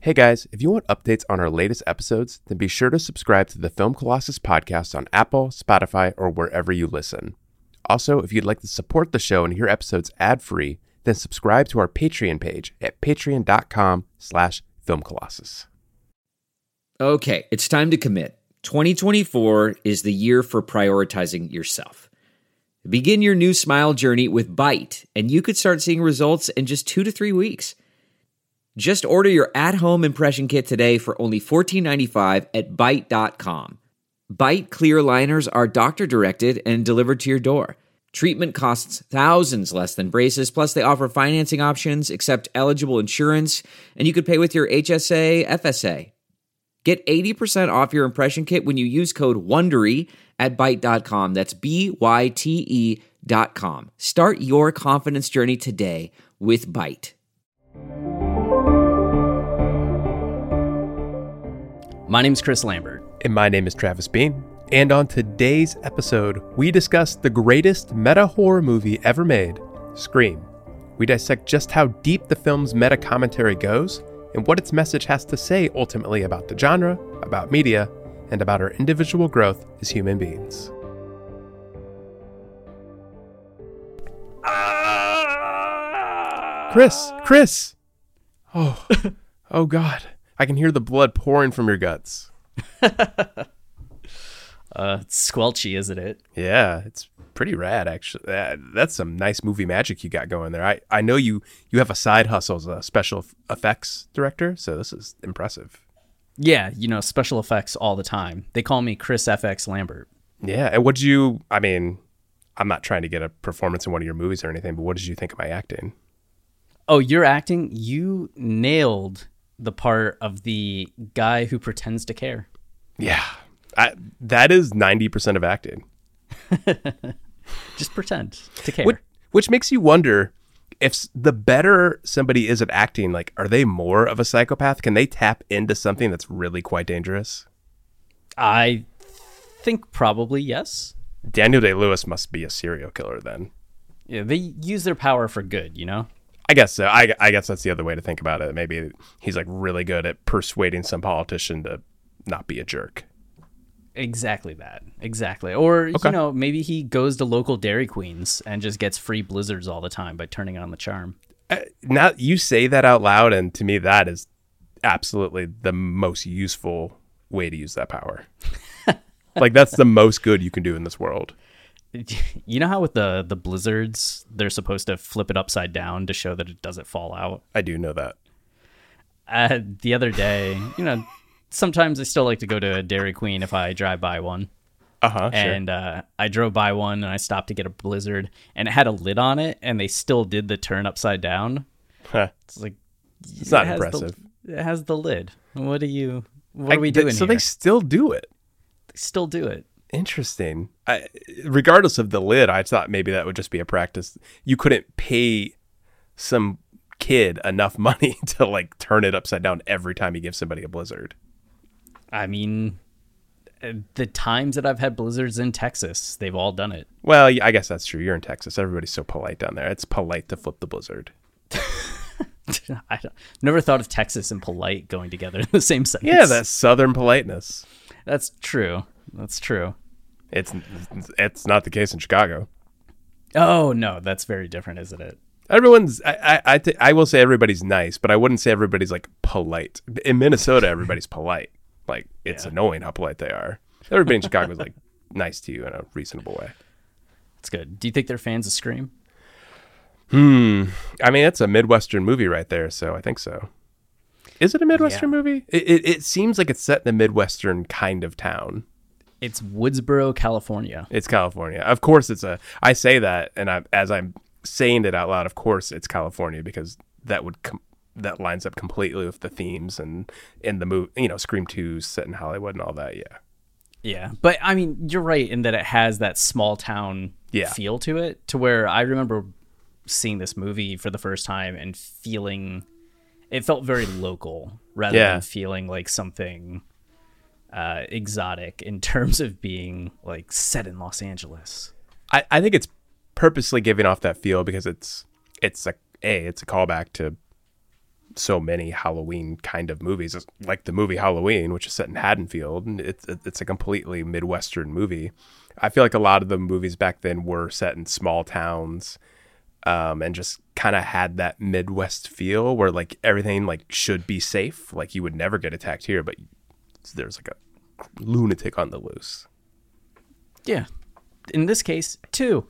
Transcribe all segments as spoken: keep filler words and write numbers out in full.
Hey guys, if you want updates on our latest episodes, then be sure to subscribe to the Film Colossus podcast on Apple, Spotify, or wherever you listen. Also, if you'd like to support the show and hear episodes ad-free, then subscribe to our Patreon page at patreon.com slash filmcolossus. Okay, it's time to commit. twenty twenty-four is the year for prioritizing yourself. Begin your new smile journey with Byte, and you could start seeing results in just two to three weeks. Just order your at-home impression kit today for only fourteen ninety-five at byte dot com. Byte clear liners are doctor-directed and delivered to your door. Treatment costs thousands less than braces, plus they offer financing options, accept eligible insurance, and you could pay with your H S A, F S A. Get eighty percent off your impression kit when you use code WONDERY at byte dot com. That's B Y T E dot com. Start your confidence journey today with Byte. My name's Chris Lambert. And my name is Travis Bean. And on today's episode, we discuss the greatest meta horror movie ever made, Scream. We dissect just how deep the film's meta commentary goes and what its message has to say ultimately about the genre, about media, and about our individual growth as human beings. Chris, Chris! Oh, oh God. I can hear the blood pouring from your guts. uh, it's squelchy, isn't it? Yeah, it's pretty rad, actually. Uh, that's some nice movie magic you got going there. I, I know you, you have a side hustle as a special effects director, so this is impressive. Yeah, you know, special effects all the time. They call me Chris F X Lambert. Yeah, and what did you, I mean, I'm not trying to get a performance in one of your movies or anything, but what did you think of my acting? Oh, your acting? You nailed the part of the guy who pretends to care. Yeah, I, that is ninety percent of acting. Just pretend to care. Which, which makes you wonder if the better somebody is at acting, like, are they more of a psychopath? Can they tap into something that's really quite dangerous? I think probably yes. Daniel Day-Lewis must be a serial killer then. Yeah, they use their power for good, you know? I guess so. I, I guess that's the other way to think about it. Maybe he's like really good at persuading some politician to not be a jerk. Exactly that. Exactly. Or, okay. you know, maybe he goes to local Dairy Queens and just gets free Blizzards all the time by turning on the charm. Uh, now you say that out loud, and to me, that is absolutely the most useful way to use that power. Like, that's the most good you can do in this world. You know how with the, the Blizzards, they're supposed to flip it upside down to show that it doesn't fall out? I do know that. Uh, the other day, you know, sometimes I still like to go to a Dairy Queen if I drive by one. Uh-huh, and sure. uh, I drove by one and I stopped to get a Blizzard, and it had a lid on it, and they still did the turn upside down. Huh. It's like, it's not it impressive. The, it has the lid. What do you, what I, are we doing So here? they still do it. They still do it. Interesting. I, regardless of the lid, I thought maybe that would just be a practice. You couldn't pay some kid enough money to like turn it upside down every time you give somebody a Blizzard. I mean, the times that I've had Blizzards in Texas, they've all done it. Well, I guess that's true. You're in Texas. Everybody's so polite down there. It's polite to flip the Blizzard. I don't, never thought of Texas and polite going together in the same sentence. Yeah, that's Southern politeness. That's true. That's true. It's it's not the case in Chicago. Oh no, that's very different, isn't it? Everyone's. I I I, th- I will say everybody's nice, but I wouldn't say everybody's like polite. In Minnesota, everybody's polite. Like, it's yeah. annoying how polite they are. Everybody in Chicago is like nice to you in a reasonable way. That's good. Do you think they're fans of Scream? Hmm. I mean, it's a Midwestern movie right there, so I think so. Is it a Midwestern yeah. movie? It, it it seems like it's set in a Midwestern kind of town. It's Woodsboro, California. It's California. Of course, it's a. I say that, and I, as I'm saying it out loud, of course, it's California because that would com- that lines up completely with the themes and in the movie. You know, Scream two set in Hollywood and all that. Yeah. Yeah, but I mean, you're right in that it has that small town yeah. feel to it. To where I remember seeing this movie for the first time and feeling it felt very local rather yeah. than feeling like something uh, exotic in terms of being like set in Los Angeles. I, I think it's purposely giving off that feel because it's it's a a it's a callback to so many Halloween kind of movies. It's like the movie Halloween, which is set in Haddonfield, and it's it's a completely Midwestern movie. I feel like a lot of the movies back then were set in small towns, um, and just kind of had that Midwest feel where like everything like should be safe. Like you would never get attacked here, but there's like a lunatic on the loose. Yeah. In this case, two.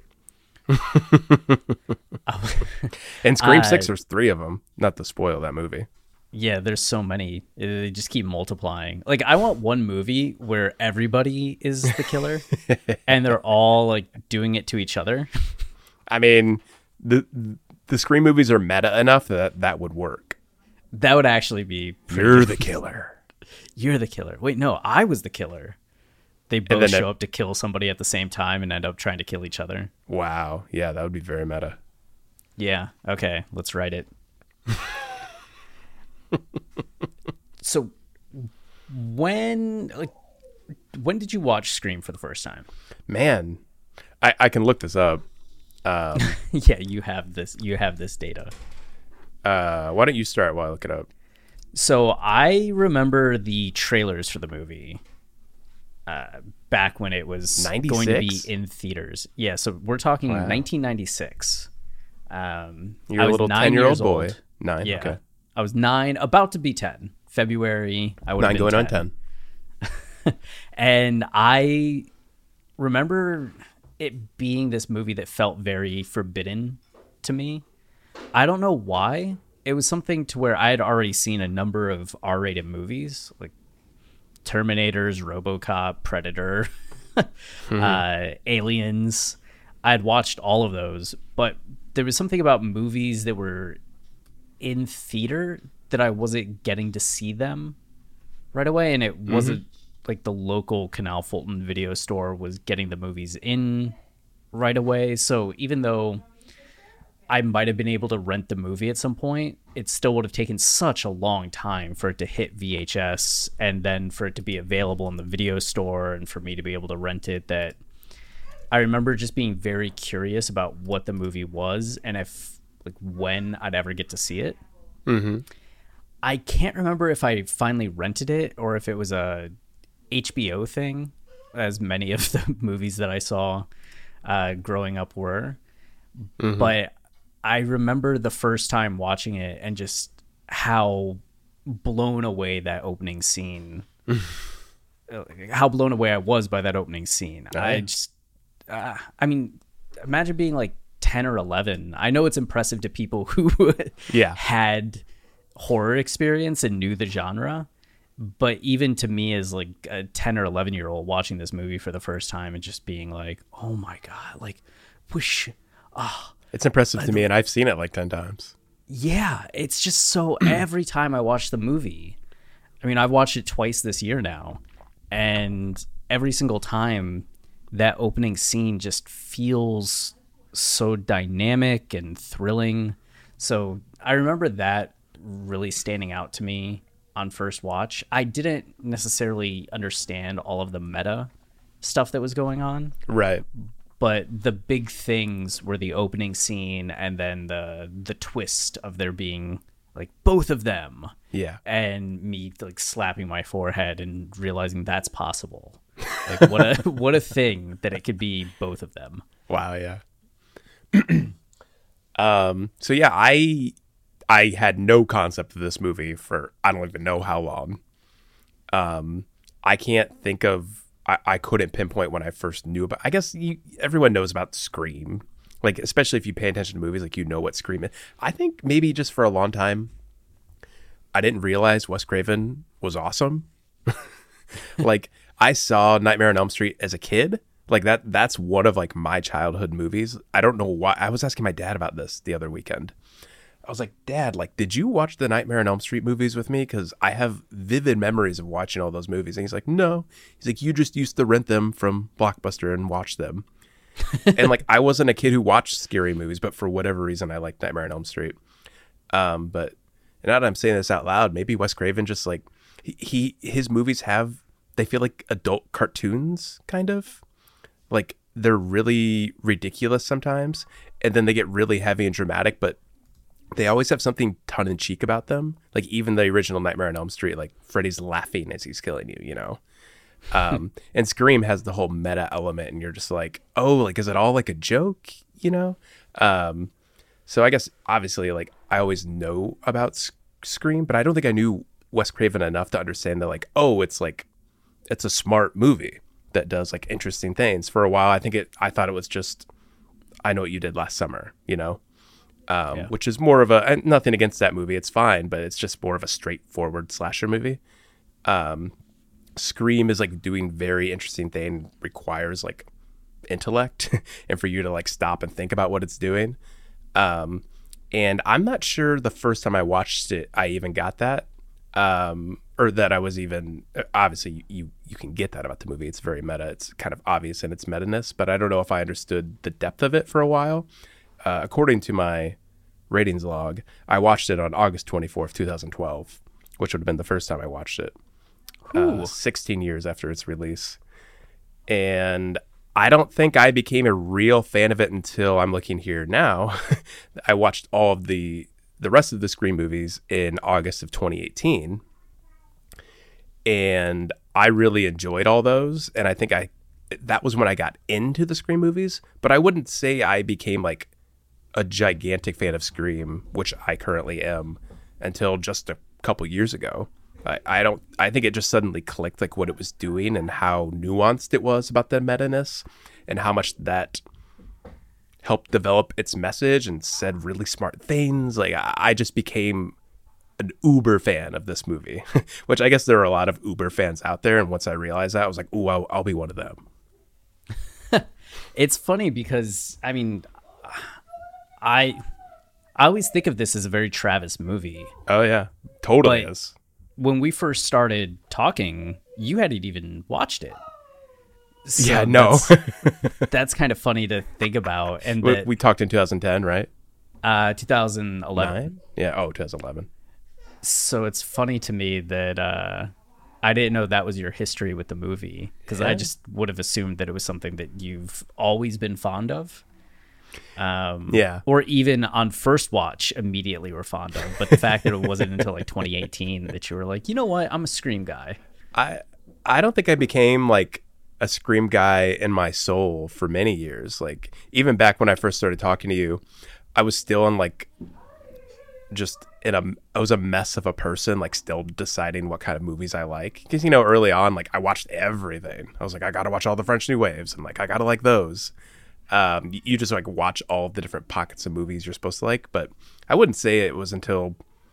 And Scream uh, six, there's three of them. Not to spoil that movie. Yeah, there's so many. They just keep multiplying. Like, I want one movie where everybody is the killer and they're all like doing it to each other. I mean, the the Scream movies are meta enough that that would work. That would actually be pretty You're good. the killer. You're the killer. Wait, no, I was the killer. They both then show it- up to kill somebody at the same time and end up trying to kill each other. Wow. Yeah, that would be very meta. Yeah. Okay. Let's write it. So, when like when did you watch Scream for the first time? Man, I, I can look this up. Um, Yeah, you have this. You have this data. uh, why don't you start while I look it up? So I remember the trailers for the movie uh, back when it was going to be ninety-six? in theaters. Yeah, so we're talking Wow. nineteen ninety-six. Um, You're I a was little nine ten-year-old years boy. old. Nine. Yeah, Okay. I was nine, about to be ten. February, I would have Nine been going on ten. ten. And I remember it being this movie that felt very forbidden to me. I don't know why. It was something to where I had already seen a number of R-rated movies, like Terminators, RoboCop, Predator, uh, Aliens. I had watched all of those, but there was something about movies that were in theater that I wasn't getting to see them right away, and it wasn't like the local Canal Fulton video store was getting the movies in right away. So even though I might have been able to rent the movie at some point, it still would have taken such a long time for it to hit V H S and then for it to be available in the video store and for me to be able to rent it, that I remember just being very curious about what the movie was and if like when I'd ever get to see it. Mm-hmm. I can't remember if I finally rented it or if it was a H B O thing, as many of the movies that I saw uh, growing up were. Mm-hmm. But I remember the first time watching it and just how blown away that opening scene, how blown away I was by that opening scene. I Right. just, uh, I mean, imagine being like ten or eleven. I know it's impressive to people who Yeah. had horror experience and knew the genre, but even to me as like a ten or eleven year old watching this movie for the first time and just being like, oh my God, like, whoosh. It's impressive to me, and I've seen it like ten times. Yeah, it's just so every time I watch the movie, I mean, I've watched it twice this year now, and every single time that opening scene just feels so dynamic and thrilling. So I remember that really standing out to me on first watch. I didn't necessarily understand all of the meta stuff that was going on, Right. but the big things were the opening scene and then the the twist of there being like both of them, Yeah. and me like slapping my forehead and realizing that's possible. Like what a what a thing that it could be both of them. Wow. Yeah. um. So yeah, I I had no concept of this movie for I don't even know how long. Um. I can't think of. I, I couldn't pinpoint when I first knew about. I guess you, everyone knows about Scream, like especially if you pay attention to movies, like you know what Scream is. I think maybe just for a long time, I didn't realize Wes Craven was awesome. Like I saw Nightmare on Elm Street as a kid. Like that. That's one of like my childhood movies. I don't know why. I was asking my dad about this the other weekend. I was like, Dad, like, did you watch the Nightmare on Elm Street movies with me? Because I have vivid memories of watching all those movies. And he's like, no. He's like, you just used to rent them from Blockbuster and watch them. And like, I wasn't a kid who watched scary movies, but for whatever reason, I liked Nightmare on Elm Street. Um, but now that I'm saying this out loud, maybe Wes Craven just like, he, he his movies have, they feel like adult cartoons, kind of. Like, they're really ridiculous sometimes. And then they get really heavy and dramatic, but they always have something tongue-in-cheek about them. Like even the original Nightmare on Elm Street, like Freddy's laughing as he's killing you, you know? Um, and Scream has the whole meta element, and you're just like, oh, like, is it all like a joke, you know? Um, so I guess, obviously, like, I always know about S- Scream, but I don't think I knew Wes Craven enough to understand that, like, oh, it's like, it's a smart movie that does, like, interesting things. For a while, I think it, I thought it was just, I Know What You Did Last Summer, you know? Um, yeah. Which is more of a, and nothing against that movie, it's fine, but it's just more of a straightforward slasher movie. Um, Scream is like doing very interesting thing, requires like intellect and for you to like stop and think about what it's doing. Um, and I'm not sure the first time I watched it, I even got that, um, or that I was even, obviously you, you can get that about the movie. It's very meta. It's kind of obvious in its meta-ness, but I don't know if I understood the depth of it for a while. Uh, according to my ratings log, I watched it on August twenty-fourth, twenty twelve, which would have been the first time I watched it. Uh, sixteen years after its release. And I don't think I became a real fan of it until I'm looking here now. I watched all of the the rest of the Scream movies in August of twenty eighteen. And I really enjoyed all those. And I think I that was when I got into the Scream movies. But I wouldn't say I became like a gigantic fan of Scream, which I currently am, until just a couple years ago. I, I don't. I think it just suddenly clicked, like what it was doing and how nuanced it was about the meta-ness, and how much that helped develop its message and said really smart things. Like I, I just became an uber fan of this movie, which I guess there are a lot of uber fans out there. And once I realized that, I was like, "Ooh, I'll, I'll be one of them." It's funny because I mean, I I always think of this as a very Travis movie. Oh yeah, totally but is. When we first started talking, you hadn't even watched it. So yeah, no. that's, that's kind of funny to think about. And we, that, we talked in two thousand ten, right? Uh, twenty eleven. Nine? Yeah. Oh, twenty eleven. So it's funny to me that uh, I didn't know that was your history with the movie, because yeah. I just would have assumed that it was something that you've always been fond of. Um, yeah. Or even on first watch immediately were fond of. But the fact that it wasn't until like twenty eighteen that you were like, you know what, I'm a Scream guy. I I don't think I became like a Scream guy in my soul for many years. Like even back when I first started talking to you, I was still in like just in a I was a mess of a person, like still deciding what kind of movies I like. Because you know, early on, like I watched everything. I was like, I gotta watch all the French New Waves, and like I gotta like those. Um, you just like watch all of the different pockets of movies you're supposed to like, but I wouldn't say it was until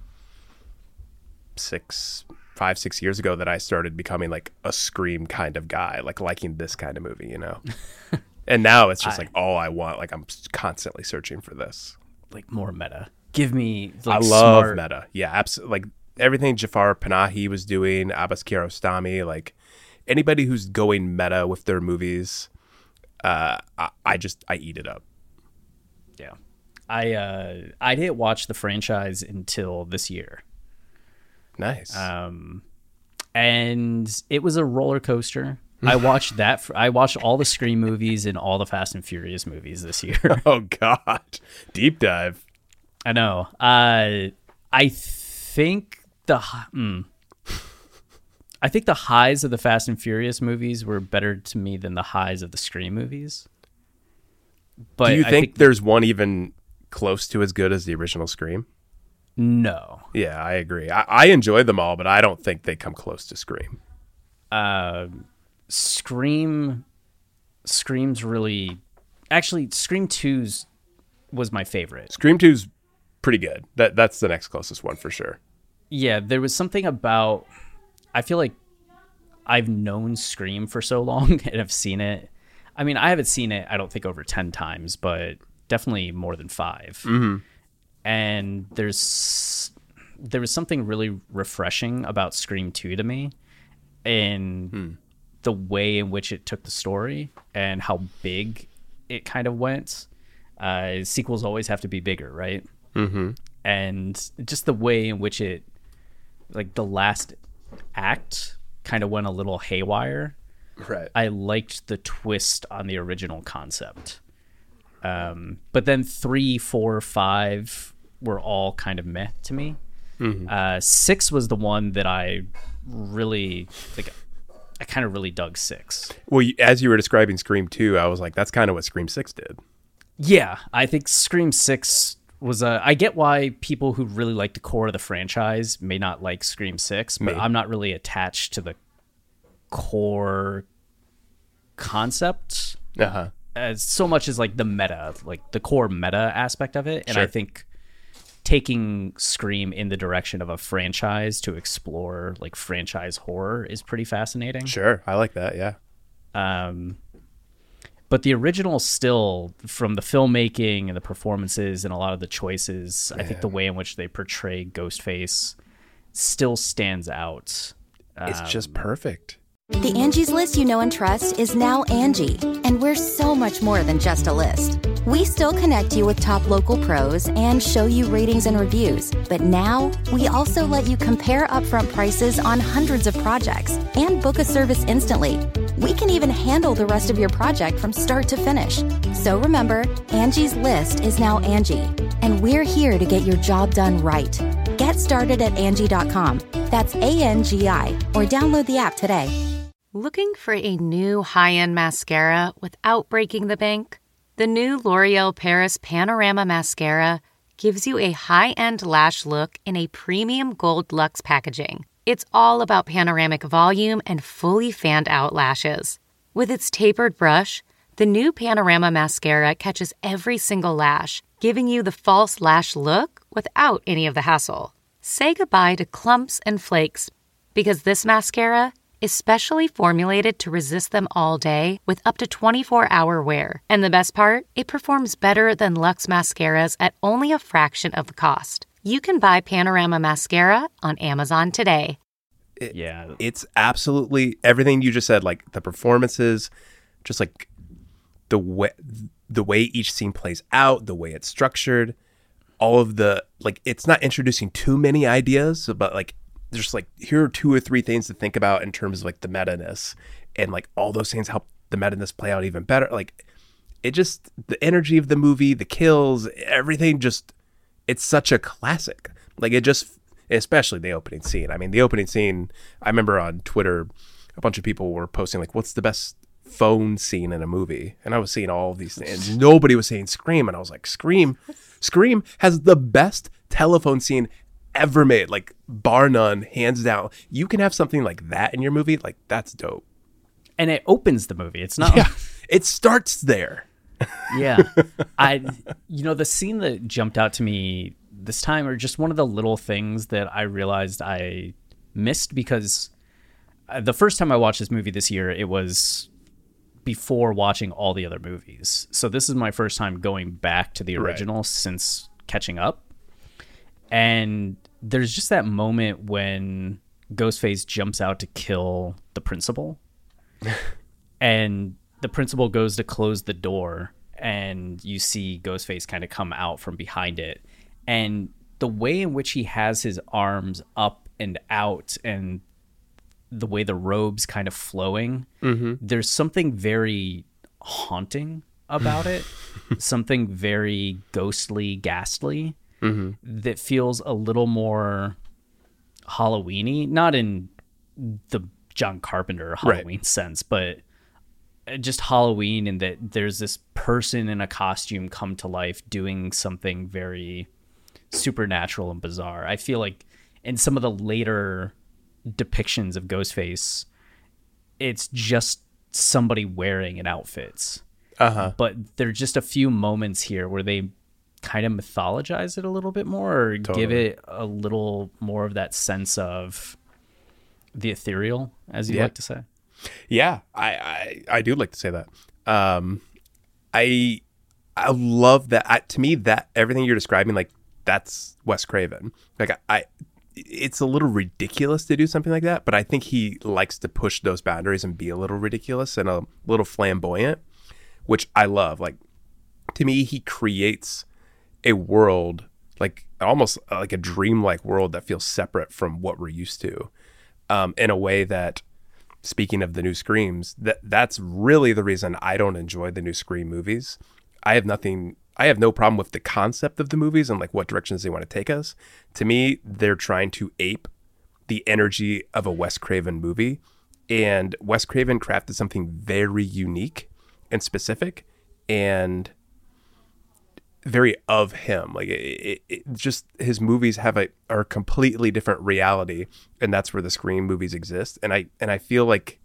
six, five, six years ago that I started becoming like a Scream kind of guy, like liking this kind of movie, you know. And now it's just I, like all I want. Like I'm constantly searching for this, like more meta. Give me. Like, I love smart... meta. Yeah, absolutely. Like everything Jafar Panahi was doing, Abbas Kiarostami, like anybody who's going meta with their movies. Uh, I, I just I eat it up. Yeah, I uh, I didn't watch the franchise until this year. Nice. Um, and it was a roller coaster. I watched that. For, I watched all the Scream movies and all the Fast and Furious movies this year. Oh God, deep dive. I know. Uh, I think the. Mm, I think the highs of the Fast and Furious movies were better to me than the highs of the Scream movies. But do you think, I think there's one even close to as good as the original Scream? No. Yeah, I agree. I, I enjoyed them all, but I don't think they come close to Scream. Uh, Scream, Scream's really, actually, Scream two's was my favorite. Scream two's pretty good. That that's the next closest one for sure. Yeah, there was something about. I feel like I've known Scream for so long and I've seen it. I mean, I haven't seen it, I don't think, over ten times, but definitely more than five. Mm-hmm. And there's there was something really refreshing about Scream two to me in hmm. the way in which it took the story and how big it kind of went. Uh, sequels always have to be bigger, right? Mm-hmm. And just the way in which it, like the last act kind of went a little haywire. Right. I liked the twist on the original concept. Um, but then three, four, five were all kind of meh to me. Mm-hmm. Uh, six was the one that I really like. I kind of really dug six. Well, you, as you were describing Scream two, I was like, that's kind of what Scream six did. Yeah, I think Scream six was a... I get why people who really like the core of the franchise may not like Scream six, but Me. I'm not really attached to the core concept Uh-huh. as so much as like the meta, like the core meta aspect of it. And Sure. I think taking Scream in the direction of a franchise to explore like franchise horror is pretty fascinating. Sure. I like that. Yeah. Um, but the original still, from the filmmaking and the performances and a lot of the choices, I think the way in which they portray Ghostface still stands out. It's Um, just perfect. The Angie's List you know and trust is now Angie, and we're so much more than just a list. We still connect you with top local pros and show you ratings and reviews, but now we also let you compare upfront prices on hundreds of projects and book a service instantly. We can even handle the rest of your project from start to finish. So remember, Angie's List is now Angie, and we're here to get your job done right. Get started at Angie dot com. That's A N G I, or download the app today. Looking for a new high-end mascara without breaking the bank? The new L'Oreal Paris Panorama Mascara gives you a high-end lash look in a premium gold luxe packaging. It's all about panoramic volume and fully fanned-out lashes. With its tapered brush, the new Panorama Mascara catches every single lash, giving you the false lash look without any of the hassle. Say goodbye to clumps and flakes, because this mascara is specially formulated to resist them all day with up to twenty-four hour wear. And the best part? It performs better than Luxe mascaras at only a fraction of the cost. You can buy Panorama Mascara on Amazon today. It, Yeah. It's absolutely everything you just said, like the performances, just like the way, the way each scene plays out, the way it's structured, all of the, like, it's not introducing too many ideas, but like, just like, here are two or three things to think about in terms of like the meta-ness, and like all those things help the meta-ness play out even better. Like, it just, the energy of the movie, the kills, everything, just, it's such a classic. Like, it just, especially the opening scene. I mean, the opening scene, I remember on Twitter, a bunch of people were posting like, what's the best phone scene in a movie? And I was seeing all of these things, and nobody was saying Scream. And I was like, Scream, Scream has the best telephone scene ever made, like bar none, hands down. You can have something like that in your movie, like that's dope. And it opens the movie. It's not... Yeah, it starts there. Yeah. I, you know, the scene that jumped out to me this time are just one of the little things that I realized I missed, because uh, the first time I watched this movie this year, it was before watching all the other movies. So this is my first time going back to the original right. since catching up. And there's just that moment when Ghostface jumps out to kill the principal. And the principal goes to close the door, and you see Ghostface kind of come out from behind it. And the way in which he has his arms up and out, and the way the robe's kind of flowing, mm-hmm. there's something very haunting about it. Something very ghostly, ghastly. Mm-hmm. That feels a little more Halloween-y, not in the John Carpenter Halloween right. sense, but just Halloween, in that there's this person in a costume come to life doing something very supernatural and bizarre. I feel like in some of the later depictions of Ghostface, it's just somebody wearing an outfit. Uh-huh. But there are just a few moments here where they kind of mythologize it a little bit more, or totally. give it a little more of that sense of the ethereal, as you yeah. like to say. Yeah, I, I, I do like to say that. Um, I I love that. I, to me, that everything you're describing, like, that's Wes Craven. Like, I, I, it's a little ridiculous to do something like that, but I think he likes to push those boundaries and be a little ridiculous and a little flamboyant, which I love. Like, to me, he creates a world, like almost like a dreamlike world that feels separate from what we're used to, um, in a way that, speaking of the new Screams, that that's really the reason I don't enjoy the new Scream movies. I have nothing I have no problem with the concept of the movies and like what directions they want to take us. To me, they're trying to ape the energy of a Wes Craven movie, and Wes Craven crafted something very unique and specific and very of him. Like it, it, it just his movies have a are a completely different reality, and that's where the Scream movies exist. And I and I feel like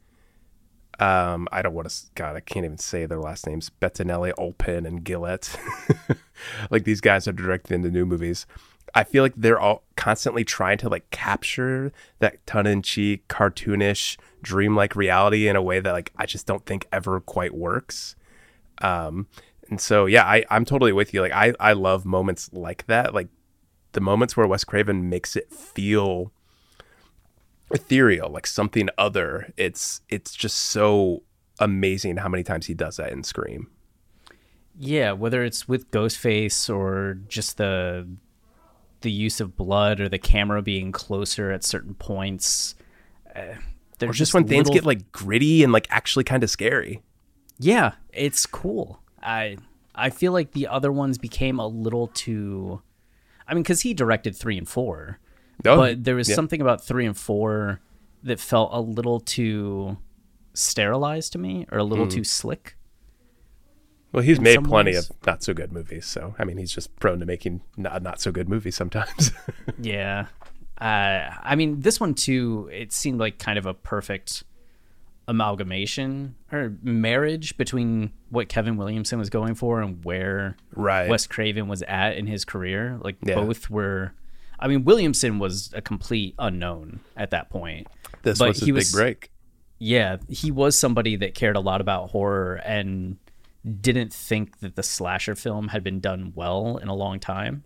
um I don't want to God I can't even say their last names, Bettinelli, Olpin, and Gillette. Like these guys are directing the new movies. I feel like they're all constantly trying to like capture that tongue-in-cheek, cartoonish, dreamlike reality in a way that like I just don't think ever quite works. Um, and so yeah, I I'm totally with you. Like I I love moments like that, like the moments where Wes Craven makes it feel ethereal, like something other. It's it's just so amazing how many times he does that in Scream. Yeah, whether it's with Ghostface or just the the use of blood or the camera being closer at certain points. Uh, or just when things little... get like gritty and like actually kind of scary. Yeah, it's cool. I I feel like the other ones became a little too... I mean, because he directed three and four. Oh, but there was yeah. something about three and four that felt a little too sterilized to me, or a little mm. too slick. Well, he's made plenty ways. of not so good movies, so I mean, he's just prone to making not, not so good movies sometimes. Yeah, uh, I mean, this one too. It seemed like kind of a perfect amalgamation or marriage between what Kevin Williamson was going for and where right. Wes Craven was at in his career. Like yeah. both were. I mean, Williamson was a complete unknown at that point. This was his big was, break. Yeah, he was somebody that cared a lot about horror and didn't think that the slasher film had been done well in a long time.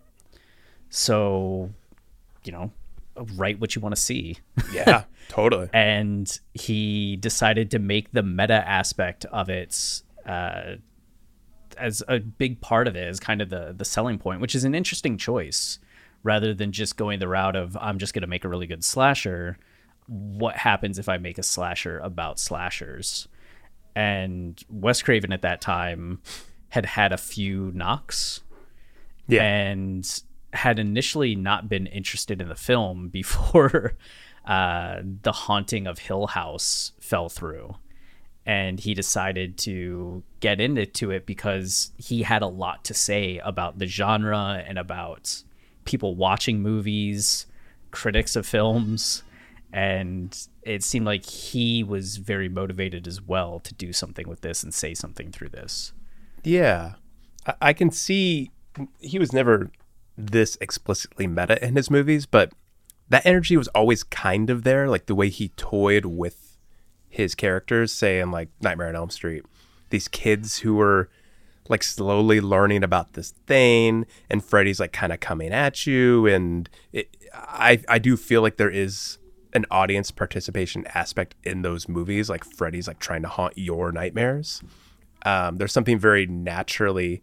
So, you know, write what you want to see. Yeah, totally. And he decided to make the meta aspect of it uh, as a big part of it, as kind of the, the selling point, which is an interesting choice. Rather than just going the route of, I'm just going to make a really good slasher, what happens if I make a slasher about slashers? And Wes Craven at that time had had a few knocks yeah. and had initially not been interested in the film before uh, The Haunting of Hill House fell through. And he decided to get into it because he had a lot to say about the genre and about people watching movies, critics of films, and it seemed like he was very motivated as well to do something with this and say something through this. Yeah, I, I can see he was never this explicitly meta in his movies, but that energy was always kind of there, like the way he toyed with his characters, say in like Nightmare on Elm Street, these kids who were like slowly learning about this thing, and Freddy's like kind of coming at you, and it, I I do feel like there is an audience participation aspect in those movies, like Freddy's like trying to haunt your nightmares. Um, there's something very naturally,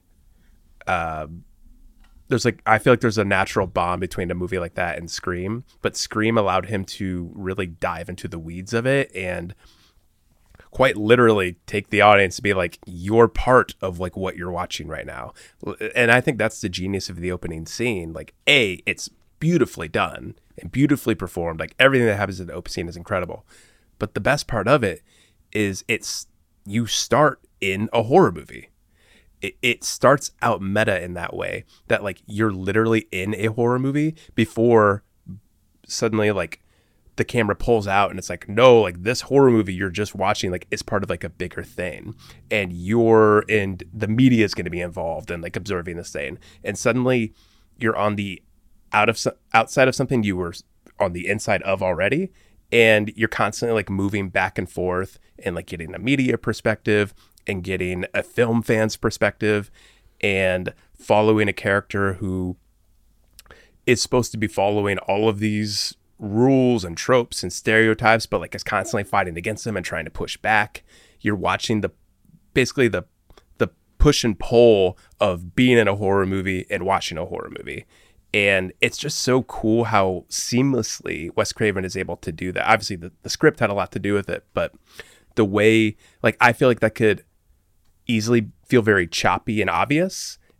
uh, there's like I feel like there's a natural bond between a movie like that and Scream, but Scream allowed him to really dive into the weeds of it and quite literally take the audience to be like, you're part of like what you're watching right now. And I think that's the genius of the opening scene. Like, A, it's beautifully done and beautifully performed. Like everything that happens in the opening scene is incredible. But the best part of it is it's you start in a horror movie. It, it starts out meta in that way that like you're literally in a horror movie before suddenly like the camera pulls out and it's like, no, like this horror movie you're just watching, like it's part of like a bigger thing, and you're and the media is going to be involved and like observing this thing, and suddenly you're on the out of outside of something you were on the inside of already, and you're constantly like moving back and forth and like getting a media perspective and getting a film fan's perspective and following a character who is supposed to be following all of these rules and tropes and stereotypes, but like is constantly fighting against them and trying to push back. You're watching the basically the the push and pull of being in a horror movie and watching a horror movie. And it's just so cool how seamlessly Wes Craven is able to do that. Obviously the, the script had a lot to do with it, but the way, like, I feel like that could easily feel very choppy and obvious.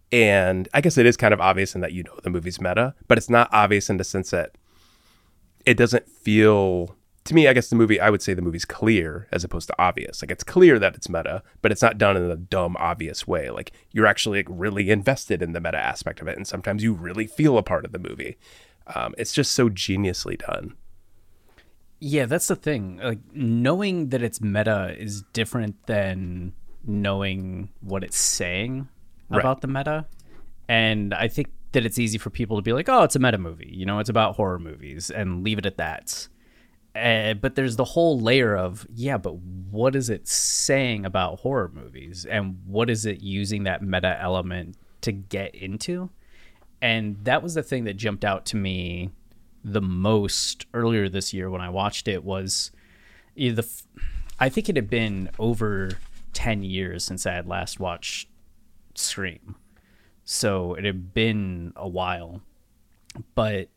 And I guess it is kind of obvious in that you know the movie's meta, but it's not obvious in the sense that it doesn't feel, to me, I guess the movie, I would say the movie's clear as opposed to obvious. Like, it's clear that it's meta, but it's not done in a dumb, obvious way. Like, you're actually like really invested in the meta aspect of it, and sometimes you really feel a part of the movie. Um, it's just so geniusly done. Yeah, that's the thing. Like, knowing that it's meta is different than knowing what it's saying Right. about the meta. And I think that it's easy for people to be like, oh, it's a meta movie. You know, it's about horror movies, and leave it at that. Uh, but there's the whole layer of, yeah, but what is it saying about horror movies? And what is it using that meta element to get into? And that was the thing that jumped out to me the most earlier this year when I watched it was the, I think it had been over ten years since I had last watched Scream. So it had been a while. But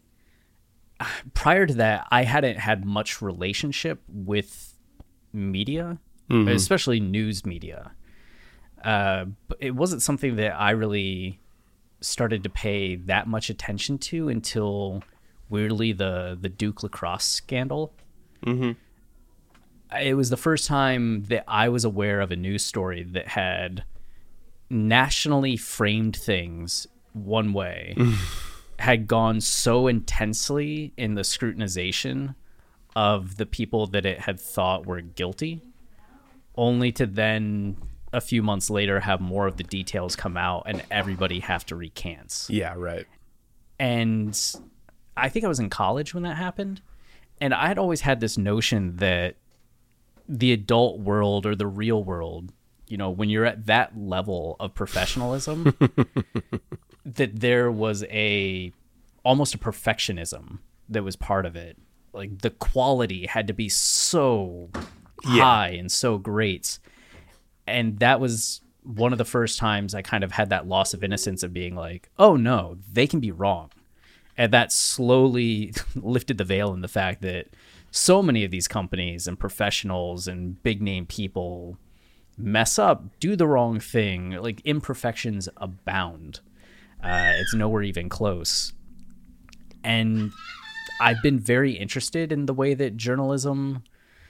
prior to that, I hadn't had much relationship with media, mm-hmm. especially news media. Uh, but it wasn't something that I really started to pay that much attention to until, weirdly, the, the Duke lacrosse scandal. Mm-hmm. It was the first time that I was aware of a news story that had nationally framed things one way, had gone so intensely in the scrutinization of the people that it had thought were guilty, only to then a few months later have more of the details come out and everybody have to recant. Yeah, right. And I think I was in college when that happened, and I had always had this notion that the adult world or the real world, you know, when you're at that level of professionalism, that there was a almost a perfectionism that was part of it. Like, the quality had to be so yeah. high and so great. And that was one of the first times I kind of had that loss of innocence of being like, oh no, they can be wrong. And that slowly lifted the veil in the fact that so many of these companies and professionals and big name people mess up, do the wrong thing. Like, imperfections abound. Uh, it's nowhere even close. And I've been very interested in the way that journalism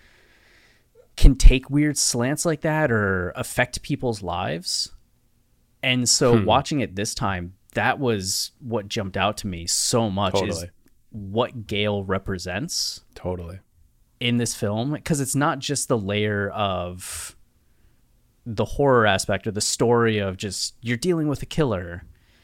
can take weird slants like that or affect people's lives. And so hmm. watching it this time, that was what jumped out to me so much. Totally. Is what Gale represents. Totally. In this film, because it's not just the layer of the horror aspect or the story of just you're dealing with a killer,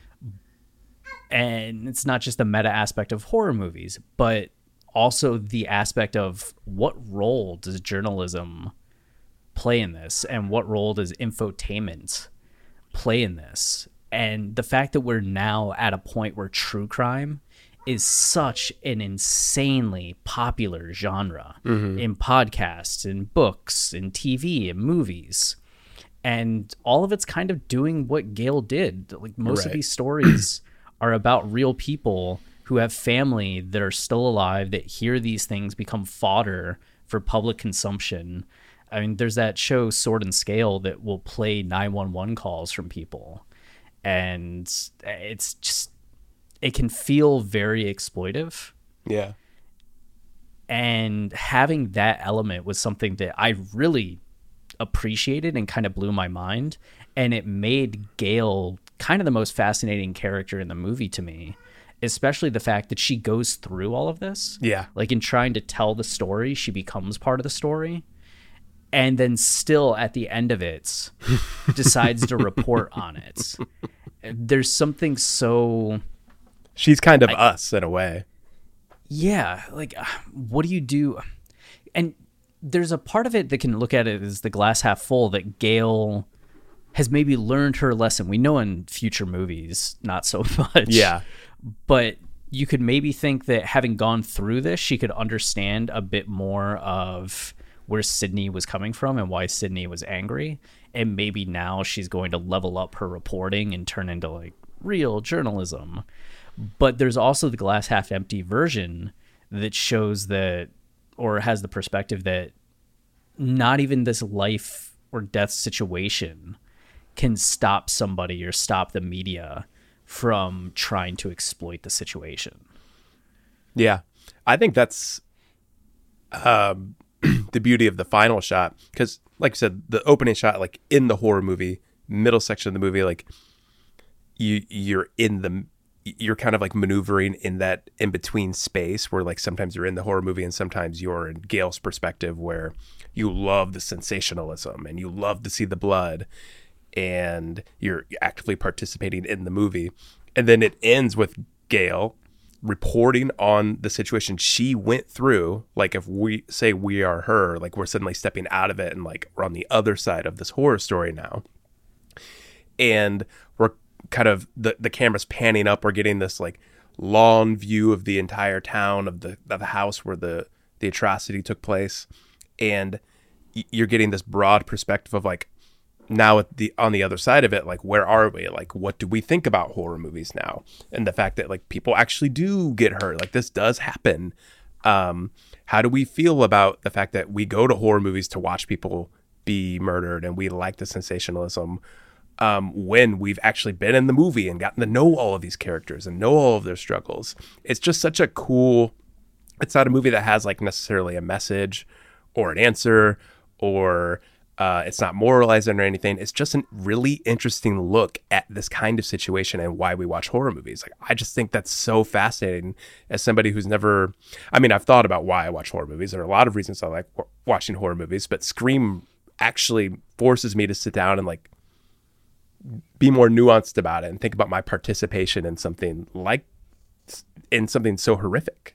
and it's not just the meta aspect of horror movies, but also the aspect of what role does journalism play in this, and what role does infotainment play in this. And the fact that we're now at a point where true crime is such an insanely popular genre mm-hmm. in podcasts, in books, in T V, in movies. And all of it's kind of doing what Gale did. Like, most right. of these stories are about real people who have family that are still alive, that hear these things become fodder for public consumption. I mean, there's that show Sword and Scale that will play nine one one calls from people. And it's just, it can feel very exploitive. Yeah. And having that element was something that I really appreciated and kind of blew my mind. And it made Gale kind of the most fascinating character in the movie to me, especially the fact that she goes through all of this. Yeah. Like, in trying to tell the story, she becomes part of the story. And then still at the end of it decides to report on it. There's something so... She's kind of I, us in a way. Yeah. Like, what do you do? And there's a part of it that can look at it as the glass half full, that Gale has maybe learned her lesson. We know in future movies, not so much. Yeah. But you could maybe think that having gone through this, she could understand a bit more of where Sydney was coming from and why Sydney was angry. And maybe now she's going to level up her reporting and turn into like real journalism. But there's also the glass half empty version that shows that, or has the perspective that not even this life or death situation can stop somebody or stop the media from trying to exploit the situation. Yeah, I think that's um, the beauty of the final shot, because like I said, the opening shot, like in the horror movie, middle section of the movie, like you you're in the you're kind of like maneuvering in that in between space where like sometimes you're in the horror movie and sometimes you're in Gale's perspective, where you love the sensationalism and you love to see the blood and you're actively participating in the movie. And then it ends with Gale reporting on the situation she went through. Like if we say we are her, like we're suddenly stepping out of it and like we're on the other side of this horror story now. And we're kind of, the, the camera's panning up. We're getting this like long view of the entire town, of the, of the house where the, the atrocity took place. And you're getting this broad perspective of like, now at the on the other side of it, like where are we? Like what do we think about horror movies now? And the fact that like people actually do get hurt, like this does happen. Um, how do we feel about the fact that we go to horror movies to watch people be murdered and we like the sensationalism um, when we've actually been in the movie and gotten to know all of these characters and know all of their struggles? It's just such a cool, it's not a movie that has like necessarily a message or an answer, or Uh, it's not moralizing or anything. It's just a really interesting look at this kind of situation and why we watch horror movies. Like, I just think that's so fascinating as somebody who's never, I mean, I've thought about why I watch horror movies. There are a lot of reasons I like w- watching horror movies, but Scream actually forces me to sit down and like be more nuanced about it and think about my participation in something like, in something so horrific.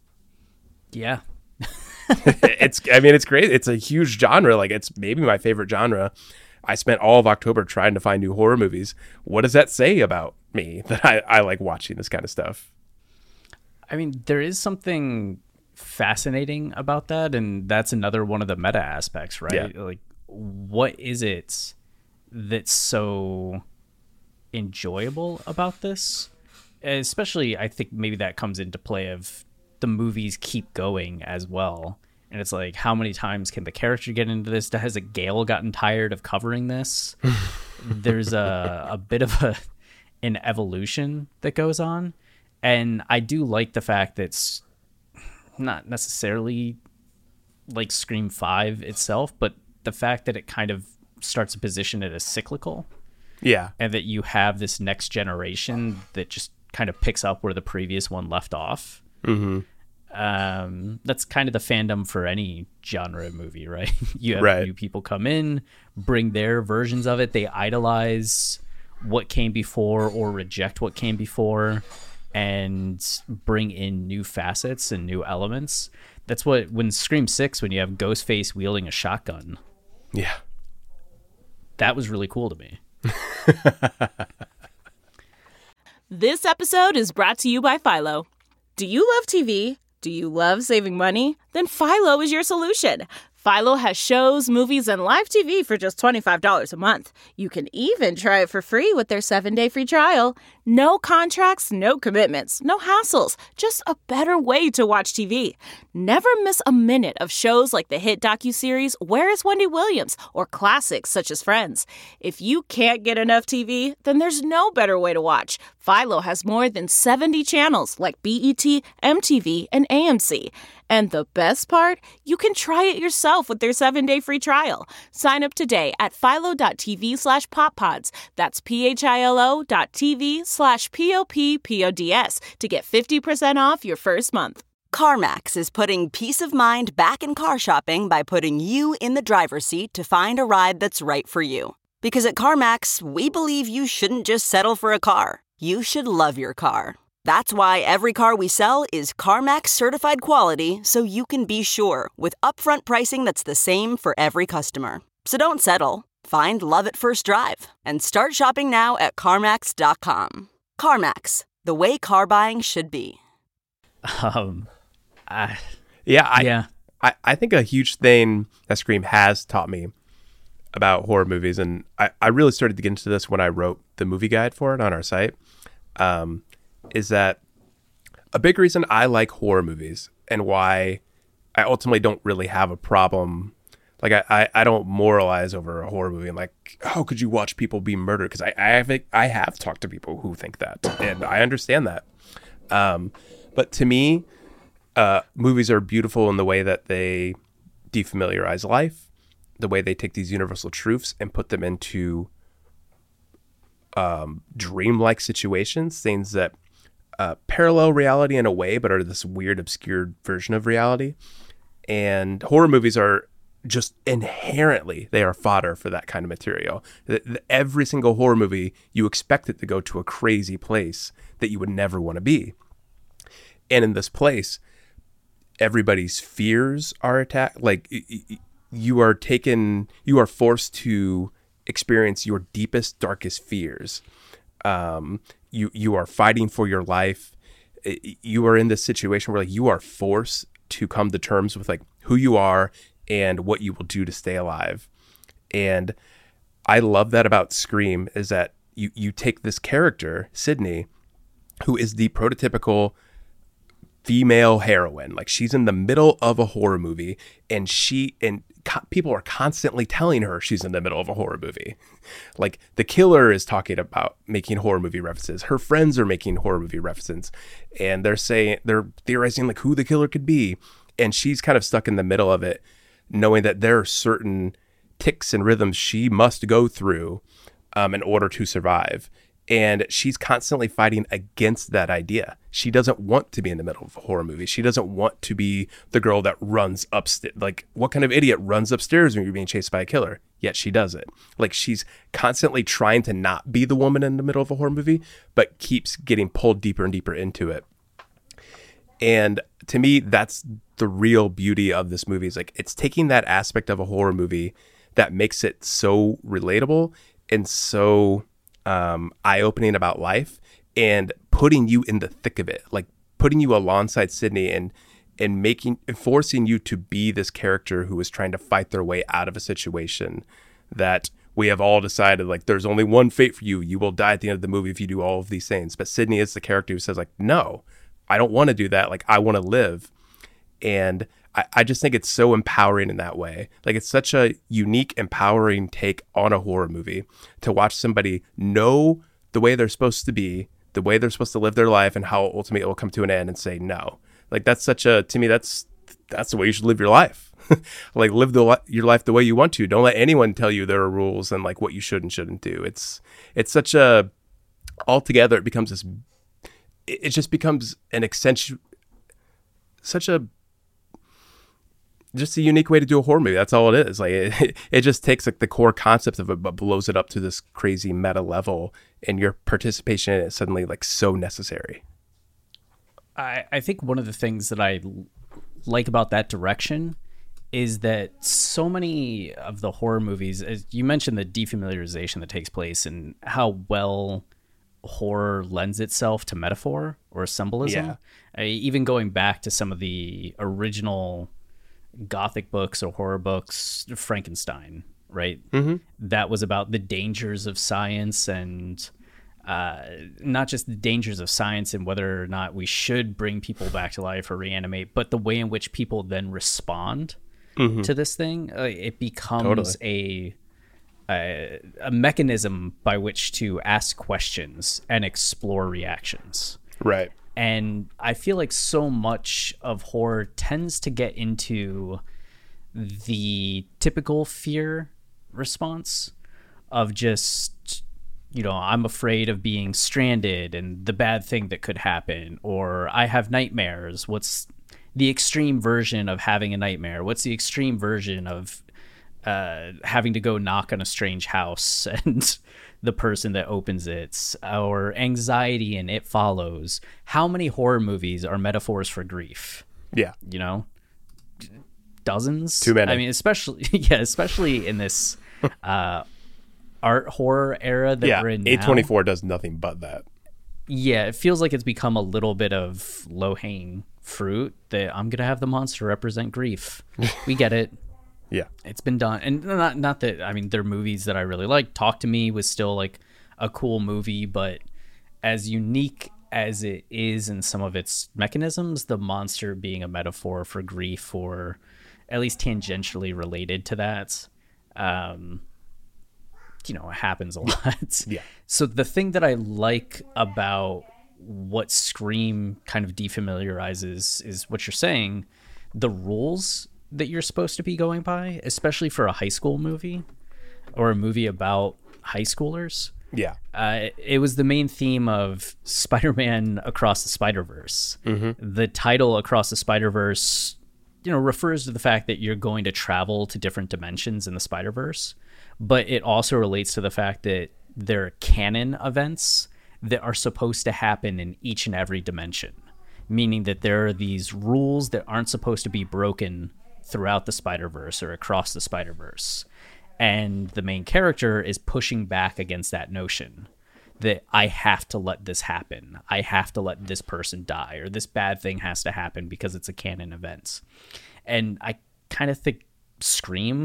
Yeah. it's I mean it's great. It's a huge genre. Like it's maybe my favorite genre. I spent all of October trying to find new horror movies. What does that say about me that I, I like watching this kind of stuff? I mean, there is something fascinating about that, and that's another one of the meta aspects, right? Yeah. Like, what is it that's so enjoyable about this? Especially, I think maybe that comes into play of the movies keep going as well. And it's like, how many times can the character get into this? Has a Gale gotten tired of covering this? There's a, a bit of a an evolution that goes on. And I do like the fact that it's not necessarily like Scream five itself, but the fact that it kind of starts to position it as cyclical. Yeah. And that you have this next generation that just kind of picks up where the previous one left off. Mm-hmm. Um, that's kind of the fandom for any genre movie, right? You have right. new people come in, bring their versions of it. They idolize what came before or reject what came before and bring in new facets and new elements. That's what, when Scream six, when you have Ghostface wielding a shotgun. Yeah. That was really cool to me. This episode is brought to you by Philo. Do you love T V? Do you love saving money? Then Philo is your solution. Philo has shows, movies, and live T V for just twenty-five dollars a month. You can even try it for free with their seven-day free trial. No contracts, no commitments, no hassles. Just a better way to watch T V. Never miss a minute of shows like the hit docuseries Where is Wendy Williams? Or classics such as Friends. If you can't get enough T V, then there's no better way to watch. Philo has more than seventy channels like B E T, M T V, and A M C. And the best part? You can try it yourself with their seven-day free trial. Sign up today at philo.tv slash poppods. That's P-H-I-L-O dot TV slash P-O-P-P-O-D-S to get fifty percent off your first month. CarMax is putting peace of mind back in car shopping by putting you in the driver's seat to find a ride that's right for you. Because at CarMax, we believe you shouldn't just settle for a car. You should love your car. That's why every car we sell is CarMax certified quality, so you can be sure with upfront pricing that's the same for every customer. So don't settle. Find love at first drive and start shopping now at CarMax dot com. CarMax, the way car buying should be. Um, I, yeah, I, yeah. I, I think a huge thing that Scream has taught me about horror movies, and I, I really started to get into this when I wrote the movie guide for it on our site, um, is that a big reason I like horror movies and why I ultimately don't really have a problem Like I, I, I don't moralize over a horror movie and like, how could you watch people be murdered? Because I, I have I have talked to people who think that, and I understand that. Um, but to me, uh, movies are beautiful in the way that they defamiliarize life, the way they take these universal truths and put them into um, dreamlike situations, things that uh, parallel reality in a way, but are this weird, obscured version of reality. And horror movies are just inherently, they are fodder for that kind of material. The, the, every single horror movie, you expect it to go to a crazy place that you would never want to be. And in this place, everybody's fears are attacked. Like you are taken, you are forced to experience your deepest, darkest fears. Um, you you are fighting for your life. You are in this situation where like you are forced to come to terms with like who you are and what you will do to stay alive. And I love that about Scream is that you you take this character, Sydney, who is the prototypical female heroine. Like she's in the middle of a horror movie and she and co- people are constantly telling her she's in the middle of a horror movie. Like the killer is talking about making horror movie references. Her friends are making horror movie references and they're saying, they're theorizing like who the killer could be. And she's kind of stuck in the middle of it, knowing that there are certain ticks and rhythms she must go through um, in order to survive. And she's constantly fighting against that idea. She doesn't want to be in the middle of a horror movie. She doesn't want to be the girl that runs upstairs. Like, what kind of idiot runs upstairs when you're being chased by a killer? Yet she does it. Like, she's constantly trying to not be the woman in the middle of a horror movie, but keeps getting pulled deeper and deeper into it. And to me, that's the real beauty of this movie. Is like, it's taking that aspect of a horror movie that makes it so relatable and so um, eye-opening about life and putting you in the thick of it, like putting you alongside Sydney and and making and forcing you to be this character who is trying to fight their way out of a situation that we have all decided like there's only one fate for you. You will die at the end of the movie if you do all of these things. But Sydney is the character who says like, no, I don't want to do that. Like I want to live. And I, I just think it's so empowering in that way. Like it's such a unique, empowering take on a horror movie to watch somebody know the way they're supposed to be, the way they're supposed to live their life and how ultimately it will come to an end and say no. Like that's such a, to me, that's, that's the way you should live your life. Like live the, your life the way you want to. Don't let anyone tell you there are rules and like what you should and shouldn't do. It's, it's such a, altogether it becomes this, it just becomes an accentu, such a, just a unique way to do a horror movie. That's all it is. Like it, it just takes like the core concept of it, but blows it up to this crazy meta level, and your participation in it is suddenly like so necessary. I, I think one of the things that I like about that direction is that so many of the horror movies, as you mentioned, the defamiliarization that takes place and how well horror lends itself to metaphor or symbolism. Yeah. I, even going back to some of the original Gothic books or horror books, Frankenstein, right? Mm-hmm. That was about the dangers of science and uh, not just the dangers of science and whether or not we should bring people back to life or reanimate, but the way in which people then respond mm-hmm. to this thing. Uh, it becomes totally. a, a a mechanism by which to ask questions and explore reactions. Right. And I feel like so much of horror tends to get into the typical fear response of just, you know, I'm afraid of being stranded and the bad thing that could happen, or I have nightmares. What's the extreme version of having a nightmare? What's the extreme version of uh, having to go knock on a strange house and the person that opens it, or anxiety and It Follows? How many horror movies are metaphors for grief? Yeah. You know, dozens. Too many. I mean, especially, yeah, especially in this uh, art horror era that yeah, we're in now. A twenty-four does nothing but that. Yeah, it feels like it's become a little bit of low-hanging fruit that I'm going to have the monster represent grief. We get it. Yeah, it's been done. And not not that, I mean, there are movies that I really like. Talk to Me was still like a cool movie, but as unique as it is in some of its mechanisms, the monster being a metaphor for grief or at least tangentially related to that. Um, you know, it happens a lot. Yeah. So the thing that I like about what Scream kind of defamiliarizes is what you're saying, the rules that you're supposed to be going by, especially for a high school movie or a movie about high schoolers. Yeah. Uh, it was the main theme of Spider-Man Across the Spider-Verse. Mm-hmm. The title Across the Spider-Verse, you know, refers to the fact that you're going to travel to different dimensions in the Spider-Verse, but it also relates to the fact that there are canon events that are supposed to happen in each and every dimension, meaning that there are these rules that aren't supposed to be broken throughout the Spider-Verse or across the Spider-Verse. And the main character is pushing back against that notion that I have to let this happen. I have to let this person die, or this bad thing has to happen because it's a canon event. And I kind of think Scream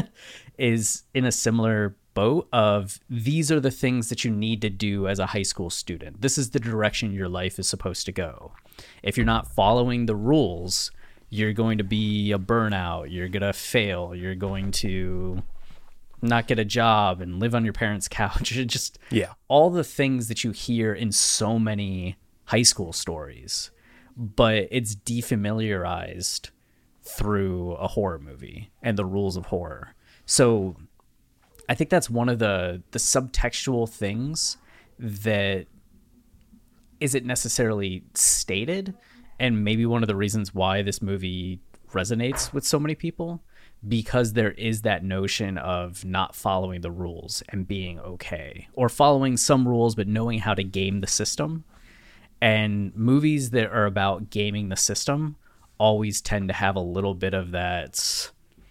is in a similar boat of these are the things that you need to do as a high school student. This is the direction your life is supposed to go. If you're not following the rules, you're going to be a burnout. You're going to fail. You're going to not get a job and live on your parents' couch. Just yeah. all the things that you hear in so many high school stories, but it's defamiliarized through a horror movie and the rules of horror. So I think that's one of the the subtextual things that isn't necessarily stated, and maybe one of the reasons why this movie resonates with so many people, because there is that notion of not following the rules and being okay, or following some rules but knowing how to game the system. And movies that are about gaming the system always tend to have a little bit of that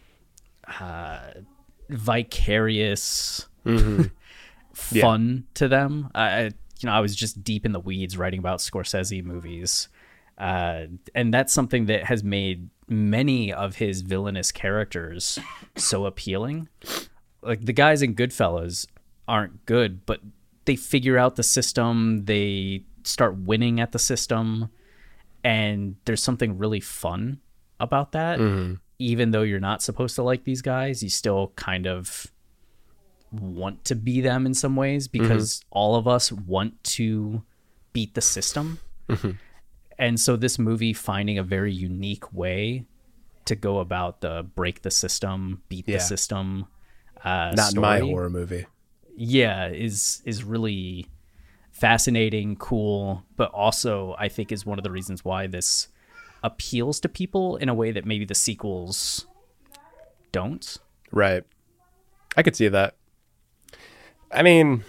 uh, vicarious mm-hmm. fun yeah. to them. I, you know, I was just deep in the weeds writing about Scorsese movies, uh, and that's something that has made many of his villainous characters so appealing. Like the guys in Goodfellas aren't good, but they figure out the system. They start winning at the system. And there's something really fun about that. Mm-hmm. Even though you're not supposed to like these guys, you still kind of want to be them in some ways, because mm-hmm. all of us want to beat the system. Mm-hmm. And so this movie finding a very unique way to go about the break the system, beat yeah. the system uh, Not story, my horror movie. Yeah, is is really fascinating, cool, but also I think is one of the reasons why this appeals to people in a way that maybe the sequels don't. Right. I could see that. I mean,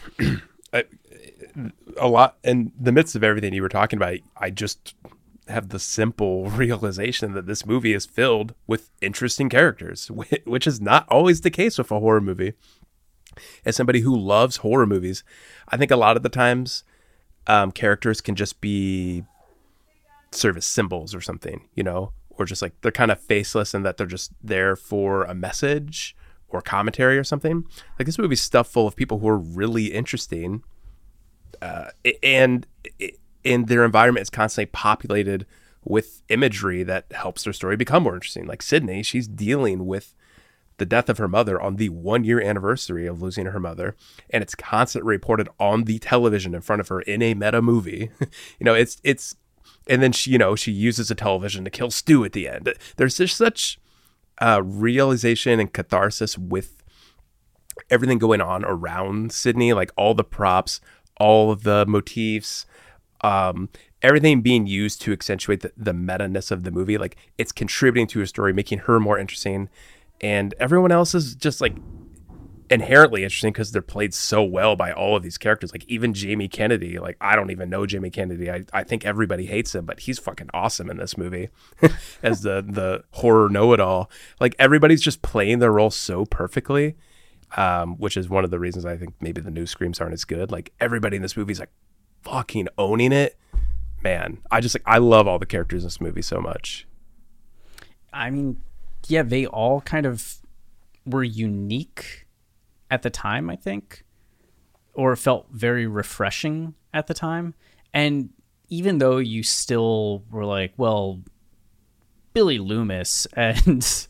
a lot in the midst of everything you were talking about, I just have the simple realization that this movie is filled with interesting characters, which is not always the case with a horror movie. As somebody who loves horror movies, I think a lot of the times um, characters can just be serve as symbols or something, you know, or just like they're kind of faceless and that they're just there for a message or commentary or something. Like this movie's stuffed full of people who are really interesting, uh, and and their environment is constantly populated with imagery that helps their story become more interesting. Like Sydney, she's dealing with the death of her mother on the one year anniversary of losing her mother. And it's constantly reported on the television in front of her in a meta movie. you know, it's, it's, and then she, you know, she uses the television to kill Stu at the end. There's just such uh, realization and catharsis with everything going on around Sydney, like all the props, all of the motifs, um, everything being used to accentuate the, the meta-ness of the movie. Like it's contributing to a story, making her more interesting. And everyone else is just like inherently interesting because they're played so well by all of these characters. Like even Jamie Kennedy, like I don't even know Jamie Kennedy. I, I think everybody hates him, but he's fucking awesome in this movie as the, the horror know-it-all. Like everybody's just playing their role so perfectly, um, which is one of the reasons I think maybe the new Screams aren't as good. Like everybody in this movie is like fucking owning it. Man, I just like, I love all the characters in this movie so much. I mean, yeah, they all kind of were unique at the time, I think, or felt very refreshing at the time. And even though you still were like, well, Billy Loomis and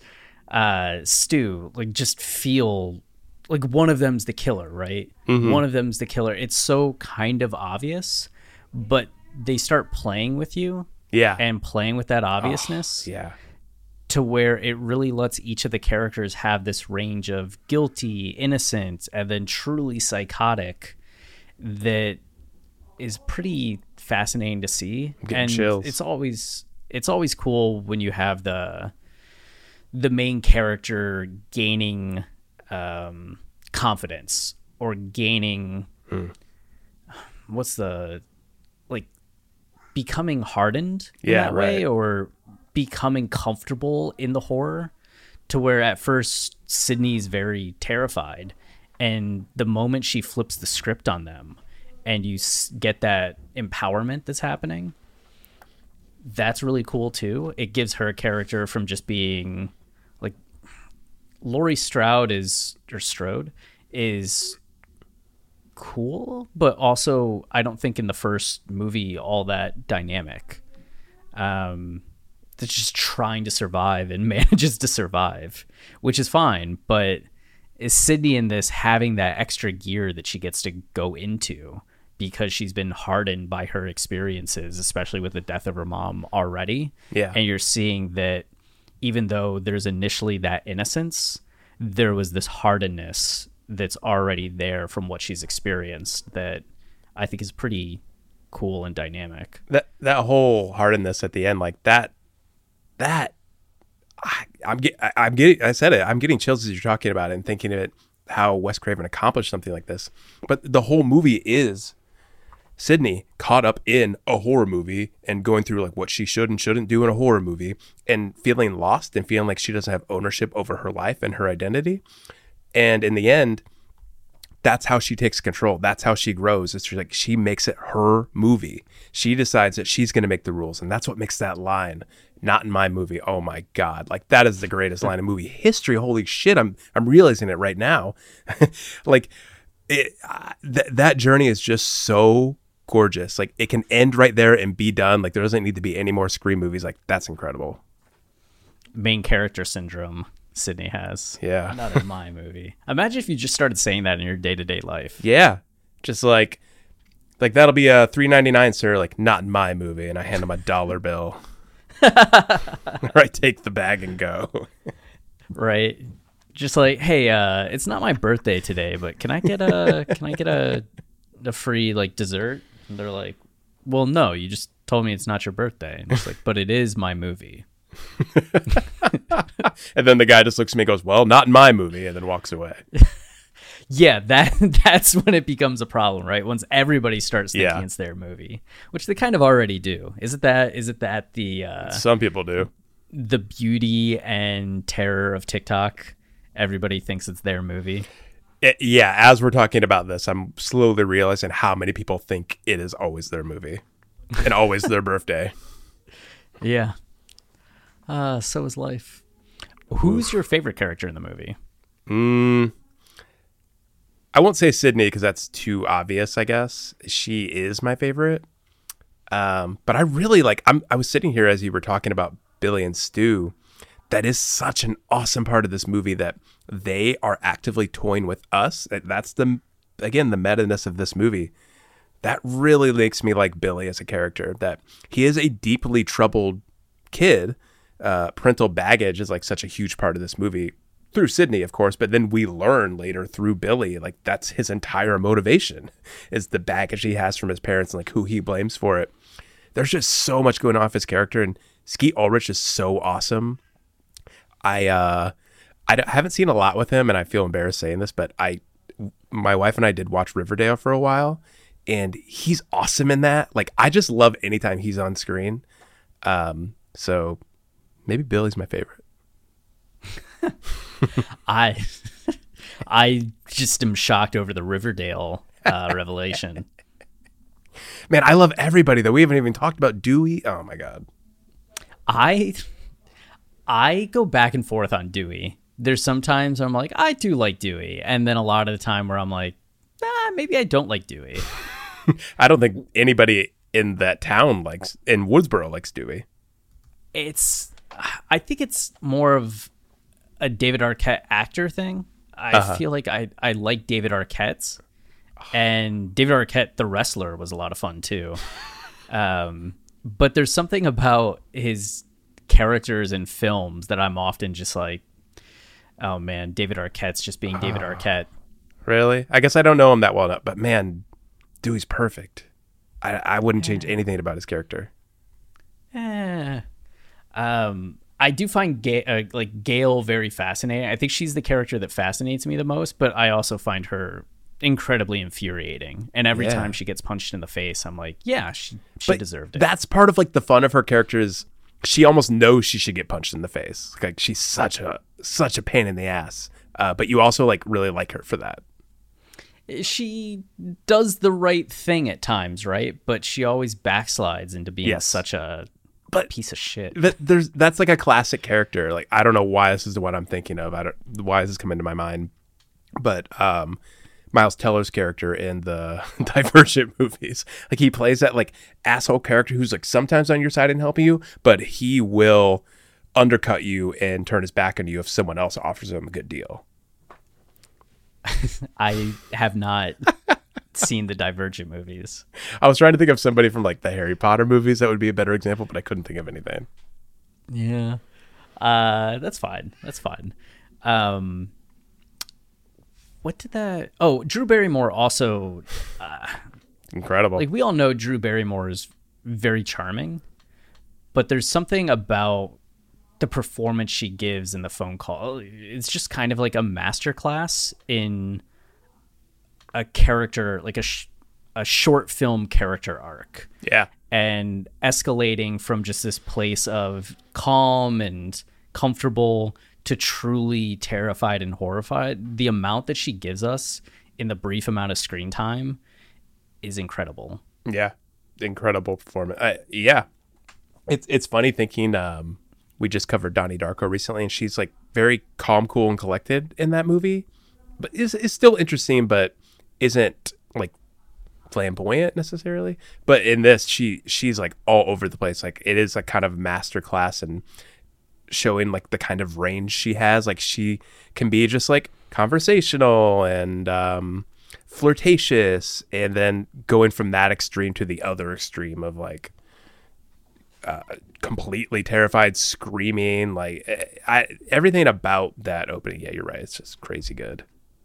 uh, Stu, like just feel like one of them's the killer, right? Mm-hmm. One of them's the killer. It's so kind of obvious, but they start playing with you Yeah. and playing with that obviousness. Oh, yeah. To where it really lets each of the characters have this range of guilty, innocent, and then truly psychotic that is pretty fascinating to see. I'm getting and chills. it's always it's always cool when you have the the main character gaining um, confidence or gaining Hmm. what's the like becoming hardened in Yeah, that way, right. or becoming comfortable in the horror, to where at first Sydney's very terrified, and the moment she flips the script on them and you s- get that empowerment that's happening, that's really cool too. It gives her character from just being like Laurie Strode is or Strode is cool, but also I don't think in the first movie all that dynamic. Um, that's just trying to survive and manages to survive, which is fine. But is Sydney in this having that extra gear that she gets to go into because she's been hardened by her experiences, especially with the death of her mom already? Yeah. And you're seeing that even though there's initially that innocence, there was this hardness that's already there from what she's experienced that I think is pretty cool and dynamic. That that whole hardness at the end, like that, that I, I'm get, I, I'm getting. I said it. I'm getting chills as you're talking about it and thinking of it. How Wes Craven accomplished something like this, but the whole movie is Sydney caught up in a horror movie and going through like what she should and shouldn't do in a horror movie, and feeling lost and feeling like she doesn't have ownership over her life and her identity. And in the end, that's how she takes control. That's how she grows. It's like she makes it her movie. She decides that she's going to make the rules. And that's what makes that line, "Not in my movie." Oh my God. Like that is the greatest line in movie history. Holy shit. I'm, I'm realizing it right now. Like it, uh, th- that journey is just so gorgeous. Like it can end right there and be done. Like there doesn't need to be any more Scream movies. Like that's incredible. Main character syndrome Sydney has. Yeah. Not in my movie. Imagine if you just started saying that in your day-to-day life. Yeah. Just like, like that'll be a three ninety-nine, sir. Like not in my movie. And I hand him a dollar bill. Or I take the bag and go. Right? Just like, hey, uh, it's not my birthday today, but can I get a can I get a a free like dessert? And they're like, well, no, you just told me it's not your birthday. And it's like, but it is my movie. And then the guy just looks at me and goes, well, not in my movie, and then walks away. Yeah, that that's when it becomes a problem, right? Once everybody starts thinking Yeah. it's their movie, which they kind of already do. Is it that? Is it that the uh, Some people do. the beauty and terror of TikTok? Everybody thinks it's their movie. It, yeah, as we're talking about this, I'm slowly realizing how many people think it is always their movie and always their birthday. Yeah. Uh, so is life. Who's your favorite character in the movie? Mm, I won't say Sydney because that's too obvious, I guess. She is my favorite. Um, but I really like, I'm, I was sitting here as you were talking about Billy and Stu. That is such an awesome part of this movie that they are actively toying with us. That's the, again, the meta-ness of this movie. That really makes me like Billy as a character, that he is a deeply troubled kid. Uh, parental baggage is like such a huge part of this movie through Sydney, of course, but then we learn later through Billy, like that's his entire motivation is the baggage he has from his parents and like who he blames for it. There's just so much going on with his character, and Skeet Ulrich is so awesome. I, uh, I don't- haven't seen a lot with him, and I feel embarrassed saying this, but I, my wife and I did watch Riverdale for a while, and he's awesome in that. Like, I just love anytime he's on screen. Um, so maybe Billy's my favorite. I I just am shocked over the Riverdale uh, revelation. Man, I love everybody though. We haven't even talked about Dewey. Oh my God. I I go back and forth on Dewey. There's sometimes I'm like, I do like Dewey. And then a lot of the time where I'm like, nah, maybe I don't like Dewey. I don't think anybody in that town likes, in Woodsboro likes Dewey. It's, I think it's more of a David Arquette actor thing. I uh-huh. feel like I, I like David Arquette's. And David Arquette, the wrestler, was a lot of fun too. Um, but there's something about his characters in films that I'm often just like, oh man, David Arquette's just being David uh, Arquette. Really? I guess I don't know him that well, but man, Dewey's perfect. I, I wouldn't change anything about his character. Eh. Um, I do find Ga- uh, like Gail very fascinating. I think she's the character that fascinates me the most, but I also find her incredibly infuriating. And every yeah. time she gets punched in the face, I'm like, yeah, she, she deserved it. That's part of like the fun of her character is she almost knows she should get punched in the face. Like she's such a such a pain in the ass. Uh, but you also like really like her for that. She does the right thing at times, right? But she always backslides into being yes. such a but, piece of shit. But there's that's like a classic character. Like I don't know why this is the one I'm thinking of. I don't why this is coming to my mind. But um Miles Teller's character in the Divergent movies. Like he plays that like asshole character who's like sometimes on your side and helping you, but he will undercut you and turn his back on you if someone else offers him a good deal. I have not seen the Divergent movies. I was trying to think of somebody from like the Harry Potter movies that would be a better example, but I couldn't think of anything. Yeah. Uh, that's fine. That's fine. Um, What did that... Oh, Drew Barrymore also... Uh, Incredible. Like, we all know Drew Barrymore is very charming, but there's something about the performance she gives in the phone call. It's just kind of like a masterclass in a character, like a, sh- a short film character arc. Yeah. And escalating from just this place of calm and comfortable to truly terrified and horrified. The amount that she gives us in the brief amount of screen time is incredible. Yeah, incredible performance. Uh, yeah, it's it's funny thinking. Um, we just covered Donnie Darko recently, and she's like very calm, cool, and collected in that movie, but is is still interesting, but isn't like flamboyant necessarily. But in this, she she's like all over the place. Like it is a kind of masterclass and showing like the kind of range she has. Like she can be just like conversational and um flirtatious, and then going from that extreme to the other extreme of like uh completely terrified, screaming. Like I everything about that opening, yeah, you're right, it's just crazy good.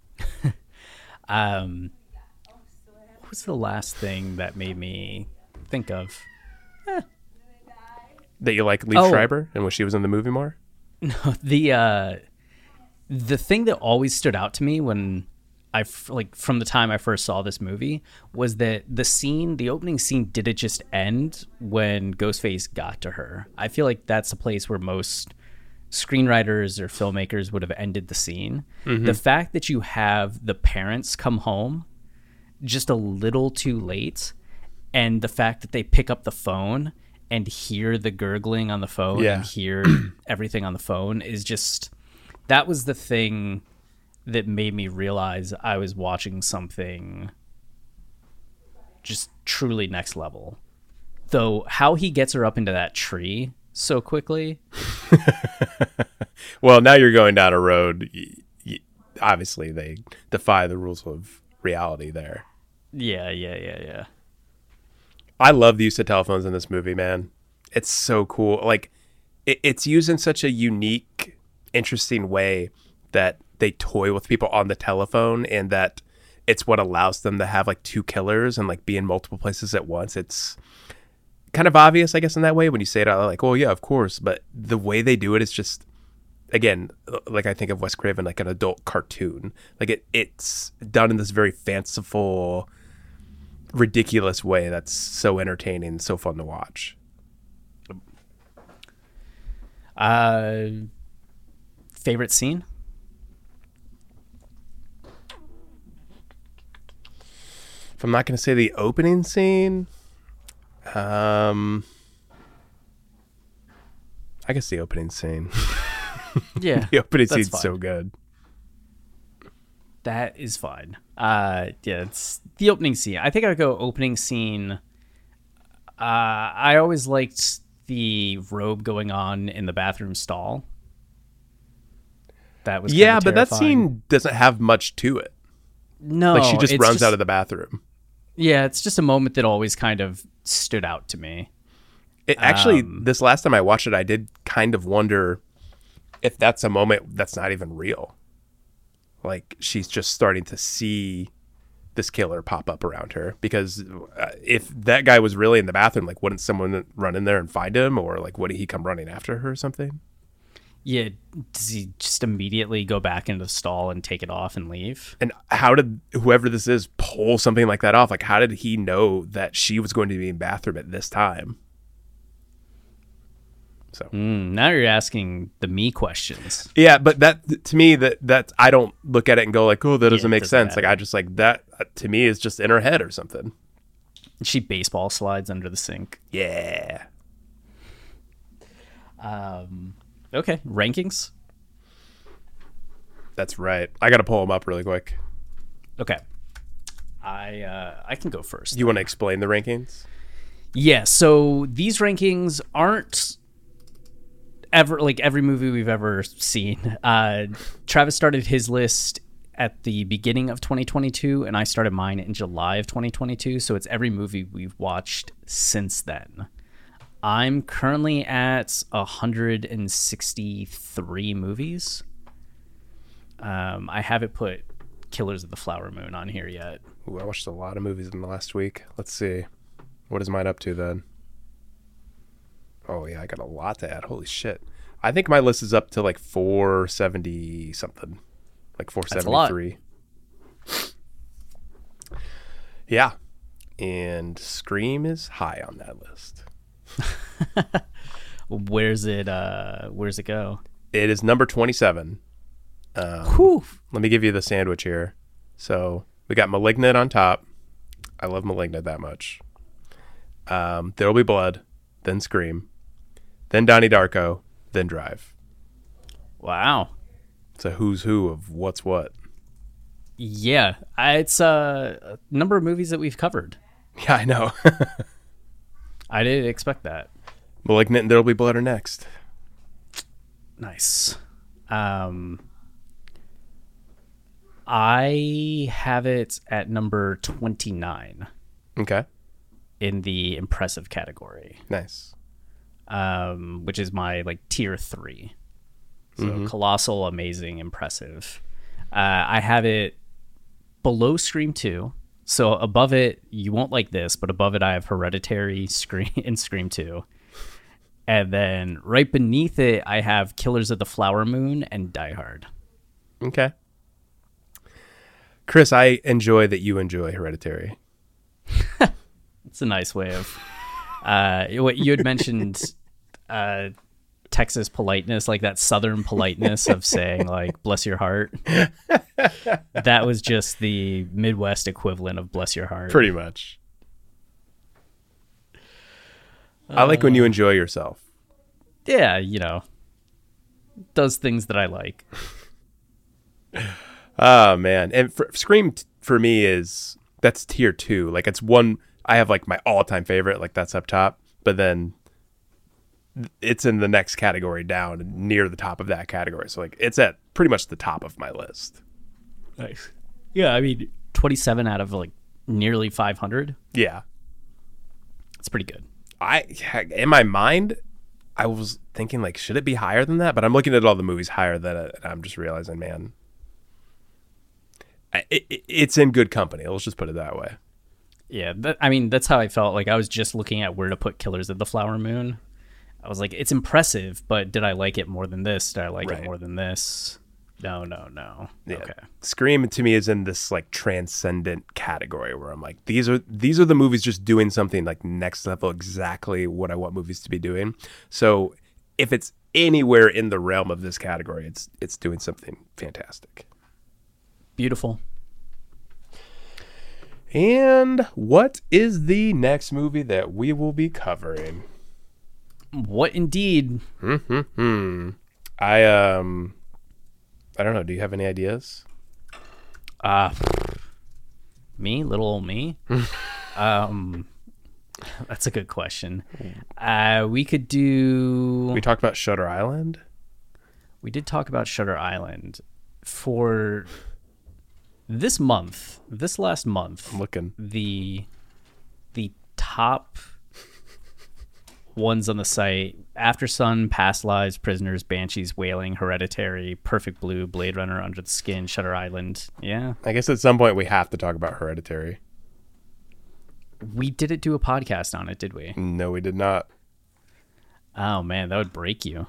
um what was the last thing that made me think of eh. That you like Liev oh. Schreiber and when she was in the movie more? No, the uh, the thing that always stood out to me when I like from the time I first saw this movie was that the scene, the opening scene, did it just end when Ghostface got to her? I feel like that's a place where most screenwriters or filmmakers would have ended the scene. Mm-hmm. The fact that you have the parents come home just a little too late, and the fact that they pick up the phone and hear the gurgling on the phone yeah. and hear everything on the phone is just, that was the thing that made me realize I was watching something just truly next level. Though how he gets her up into that tree so quickly. Well, now you're going down a road. Obviously, they defy the rules of reality there. Yeah, yeah, yeah, yeah. I love the use of telephones in this movie, man. It's so cool. Like, it, it's used in such a unique, interesting way that they toy with people on the telephone, and that it's what allows them to have like two killers and like be in multiple places at once. It's kind of obvious, I guess, in that way when you say it out, like, oh yeah, of course. But the way they do it is just, again, like I think of Wes Craven, like an adult cartoon. Like it, it's done in this very fanciful, ridiculous way that's so entertaining, so fun to watch. Uh, favorite scene? If I'm not going to say the opening scene, um, I guess the opening scene. Yeah, the opening scene's fine. So good. That is fine. Uh, yeah, it's the opening scene. I think I would go opening scene. Uh, I always liked the robe going on in the bathroom stall. That was Yeah, kinda but that terrifying. scene doesn't have much to it. No, Like she just it's runs out of the bathroom. Yeah, it's just a moment that always kind of stood out to me. It actually, Um, this last time I watched it, I did kind of wonder if that's a moment that's not even real. Like she's just starting to see this killer pop up around her, because uh, if that guy was really in the bathroom, like wouldn't someone run in there and find him, or like would he come running after her or something? Yeah, does he just immediately go back into the stall and take it off and leave? And how did whoever this is pull something like that off? Like how did he know that she was going to be in the bathroom at this time? So Mm, now you're asking the me questions. yeah, but that to me that that I don't look at it and go like, oh, that doesn't Yeah, it make doesn't sense. matter. Like I just like that uh, to me is just in her head or something. She baseball slides under the sink. Yeah. Um, okay, rankings. That's right. I got to pull them up really quick. Okay, I uh, I can go first. You want to explain the rankings? Yeah, so these rankings aren't ever like every movie we've ever seen. Uh, Travis started his list at the beginning of twenty twenty-two, and I started mine in July of twenty twenty-two. So it's every movie we've watched since then. I'm currently at one hundred sixty-three movies. Um, I haven't put Killers of the Flower Moon on here yet. Ooh, I watched a lot of movies in the last week. Let's see. What is mine up to then? Oh, yeah, I got a lot to add. Holy shit. I think my list is up to like four seventy something. Like four seventy-three. Yeah. And Scream is high on that list. Where's it? Uh, where's it go? It is number twenty-seven. Um, Whew. Let me give you the sandwich here. So we got Malignant on top. I love Malignant that much. Um, There'll Be Blood, then Scream, then Donnie Darko, then Drive. Wow. It's a who's who of what's what. Yeah, I- it's uh, a number of movies that we've covered. Yeah, I know. I didn't expect that. Malignant and There'll Be Blood are next. Nice. Um, I have it at number twenty-nine Okay, in the impressive category, nice. um, which is my like tier three. So colossal, amazing, impressive. Uh, I have it below Scream two. So above it, you won't like this, but above it, I have Hereditary, Scream, and Scream two. And then right beneath it, I have Killers of the Flower Moon and Die Hard. Okay. Chris, I enjoy that you enjoy Hereditary. It's a nice way of uh, what you had mentioned. Uh, Texas politeness, like that Southern politeness of saying like "bless your heart." That was just the Midwest equivalent of "bless your heart." Pretty much. I like when you enjoy yourself. Yeah, you know, does things that I like. Oh man, and for, Scream t- for me is that's tier two. Like it's one I have like my all-time favorite. Like that's up top, but then it's in the next category down near the top of that category. So like it's at pretty much the top of my list. Nice. Yeah, I mean, twenty-seven out of like nearly five hundred. Yeah, It's pretty good. I in my mind I was thinking like should it be higher than that? But I'm looking at all the movies higher than it, and I'm just realizing, man, it, it, it's in good company. Let's just put it that way. Yeah, that, I mean, that's how I felt. Like I was just looking at where to put Killers of the Flower Moon. I was like, it's impressive, but did I like it more than this? Did I like Right. it more than this? No, no, no. Yeah. Okay. Scream to me is in this like transcendent category where I'm like, these are these are the movies just doing something like next level, exactly what I want movies to be doing. So if it's anywhere in the realm of this category, it's it's doing something fantastic. Beautiful. And what is the next movie that we will be covering? What indeed? Hmm. I um, I don't know. Do you have any ideas? Uh, me, little old me. um, that's a good question. Uh, we could do. We talked about Shutter Island. we did talk about Shutter Island for this month. This last month, I'm looking. the the top ones on the site: After Sun, Past Lives, Prisoners, Banshees, Wailing, Hereditary, Perfect Blue, Blade Runner, Under the Skin, Shutter Island. Yeah, I guess at some point we have to talk about Hereditary. we didn't do a podcast on it, did we? No, we did not. Oh man, that would break you.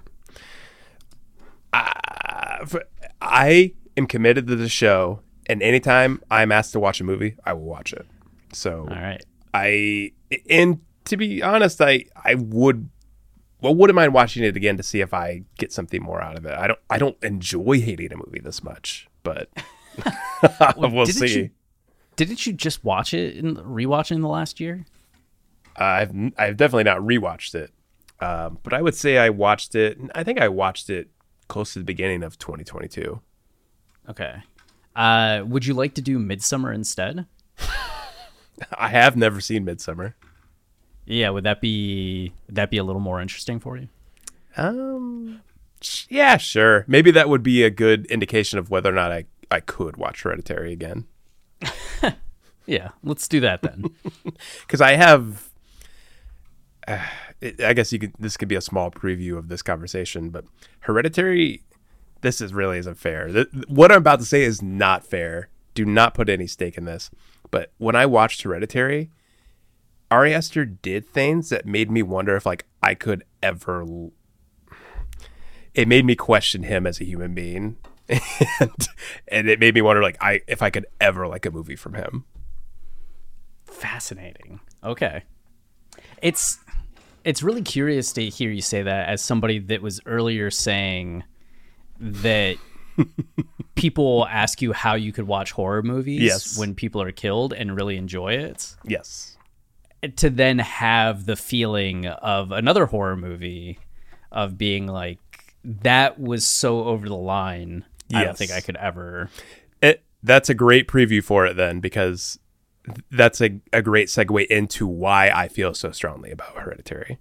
Uh, I am committed to the show, and anytime I'm asked to watch a movie, I will watch it. So, All right. I and to be honest, I I would well wouldn't mind watching it again to see if I get something more out of it. I don't I don't enjoy hating a movie this much, but Well, we'll didn't see. You, didn't you just watch it and rewatch it in the last year? I've I've definitely not rewatched it, um, but I would say I watched it. I think I watched it close to the beginning of twenty twenty-two. Okay. Uh, would you like to do Midsummer instead? I have never seen Midsummer. Yeah, would that be would that be a little more interesting for you? Um, yeah, sure. Maybe that would be a good indication of whether or not I, I could watch Hereditary again. Yeah, let's do that then. Because I have, uh, it, I guess you could. This could be a small preview of this conversation, but Hereditary, this is really isn't fair. Th- what I'm about to say is not fair. Do not put any stake in this. But when I watched Hereditary, Ari Aster did things that made me wonder if like I could ever. L- it made me question him as a human being, and and it made me wonder like I if I could ever like a movie from him. Fascinating. Okay. It's it's really curious to hear you say that as somebody that was earlier saying that people ask you how you could watch horror movies Yes. when people are killed and really enjoy it. Yes. To then have the feeling of another horror movie of being like, that was so over the line. I don't Yes. think I could ever. It, that's a great preview for it then, because that's a, a great segue into why I feel so strongly about Hereditary.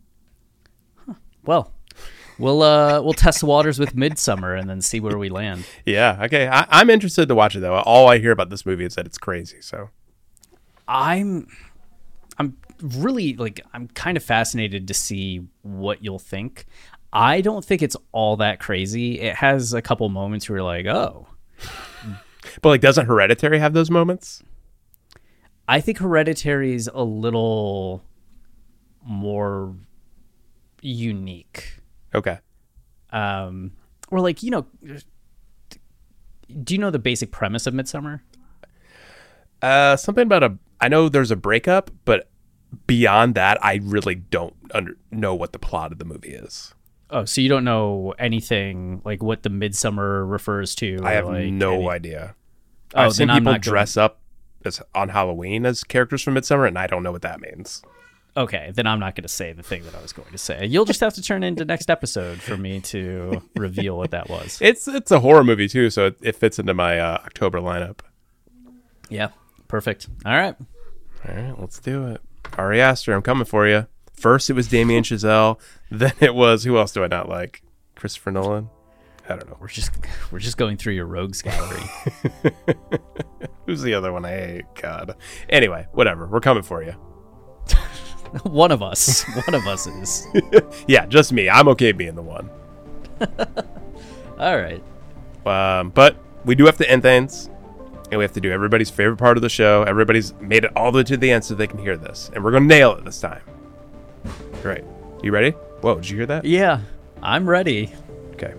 Well, we'll uh we'll test the waters with Midsummer and then see where we land. Yeah, okay. I, I'm interested to watch it though. All I hear about this movie is that it's crazy. So I'm I'm really like I'm kind of fascinated to see what you'll think. I don't think it's all that crazy. It has a couple moments where you're like, oh. But like, doesn't Hereditary have those moments? I think Hereditary's a little more unique. Okay. Um, or like, you know, do you know the basic premise of Midsummer? Uh, something about a. I know there's a breakup, but beyond that, I really don't under know what the plot of the movie is. Oh, so you don't know anything like what the Midsummer refers to? I have or, like, no any- idea. Oh, I've seen then I'm people not going- dress up as on Halloween as characters from Midsummer, and I don't know what that means. Okay, then I'm not going to say the thing that I was going to say. You'll just have to turn into next episode for me to reveal what that was. It's it's a horror movie too, so it, it fits into my uh, October lineup. Yeah, perfect. All right. All right, let's do it. Ari Aster, I'm coming for you. First, it was Damien Chazelle. Then it was, who else do I not like? Christopher Nolan? I don't know. We're just we're just going through your rogues gallery. Who's the other one I hate? God. Anyway, whatever. We're coming for you. One of us. One of us is. Yeah, just me. I'm okay being the one. All right. Um, but we do have to end things, and we have to do everybody's favorite part of the show. Everybody's made it all the way to the end so they can hear this, and we're going to nail it this time. All right. You ready? Whoa, did you hear that? Yeah, I'm ready. Okay.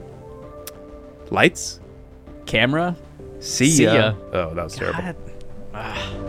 Lights. Camera. See, See ya. ya. Oh, that was terrible. God. Ah.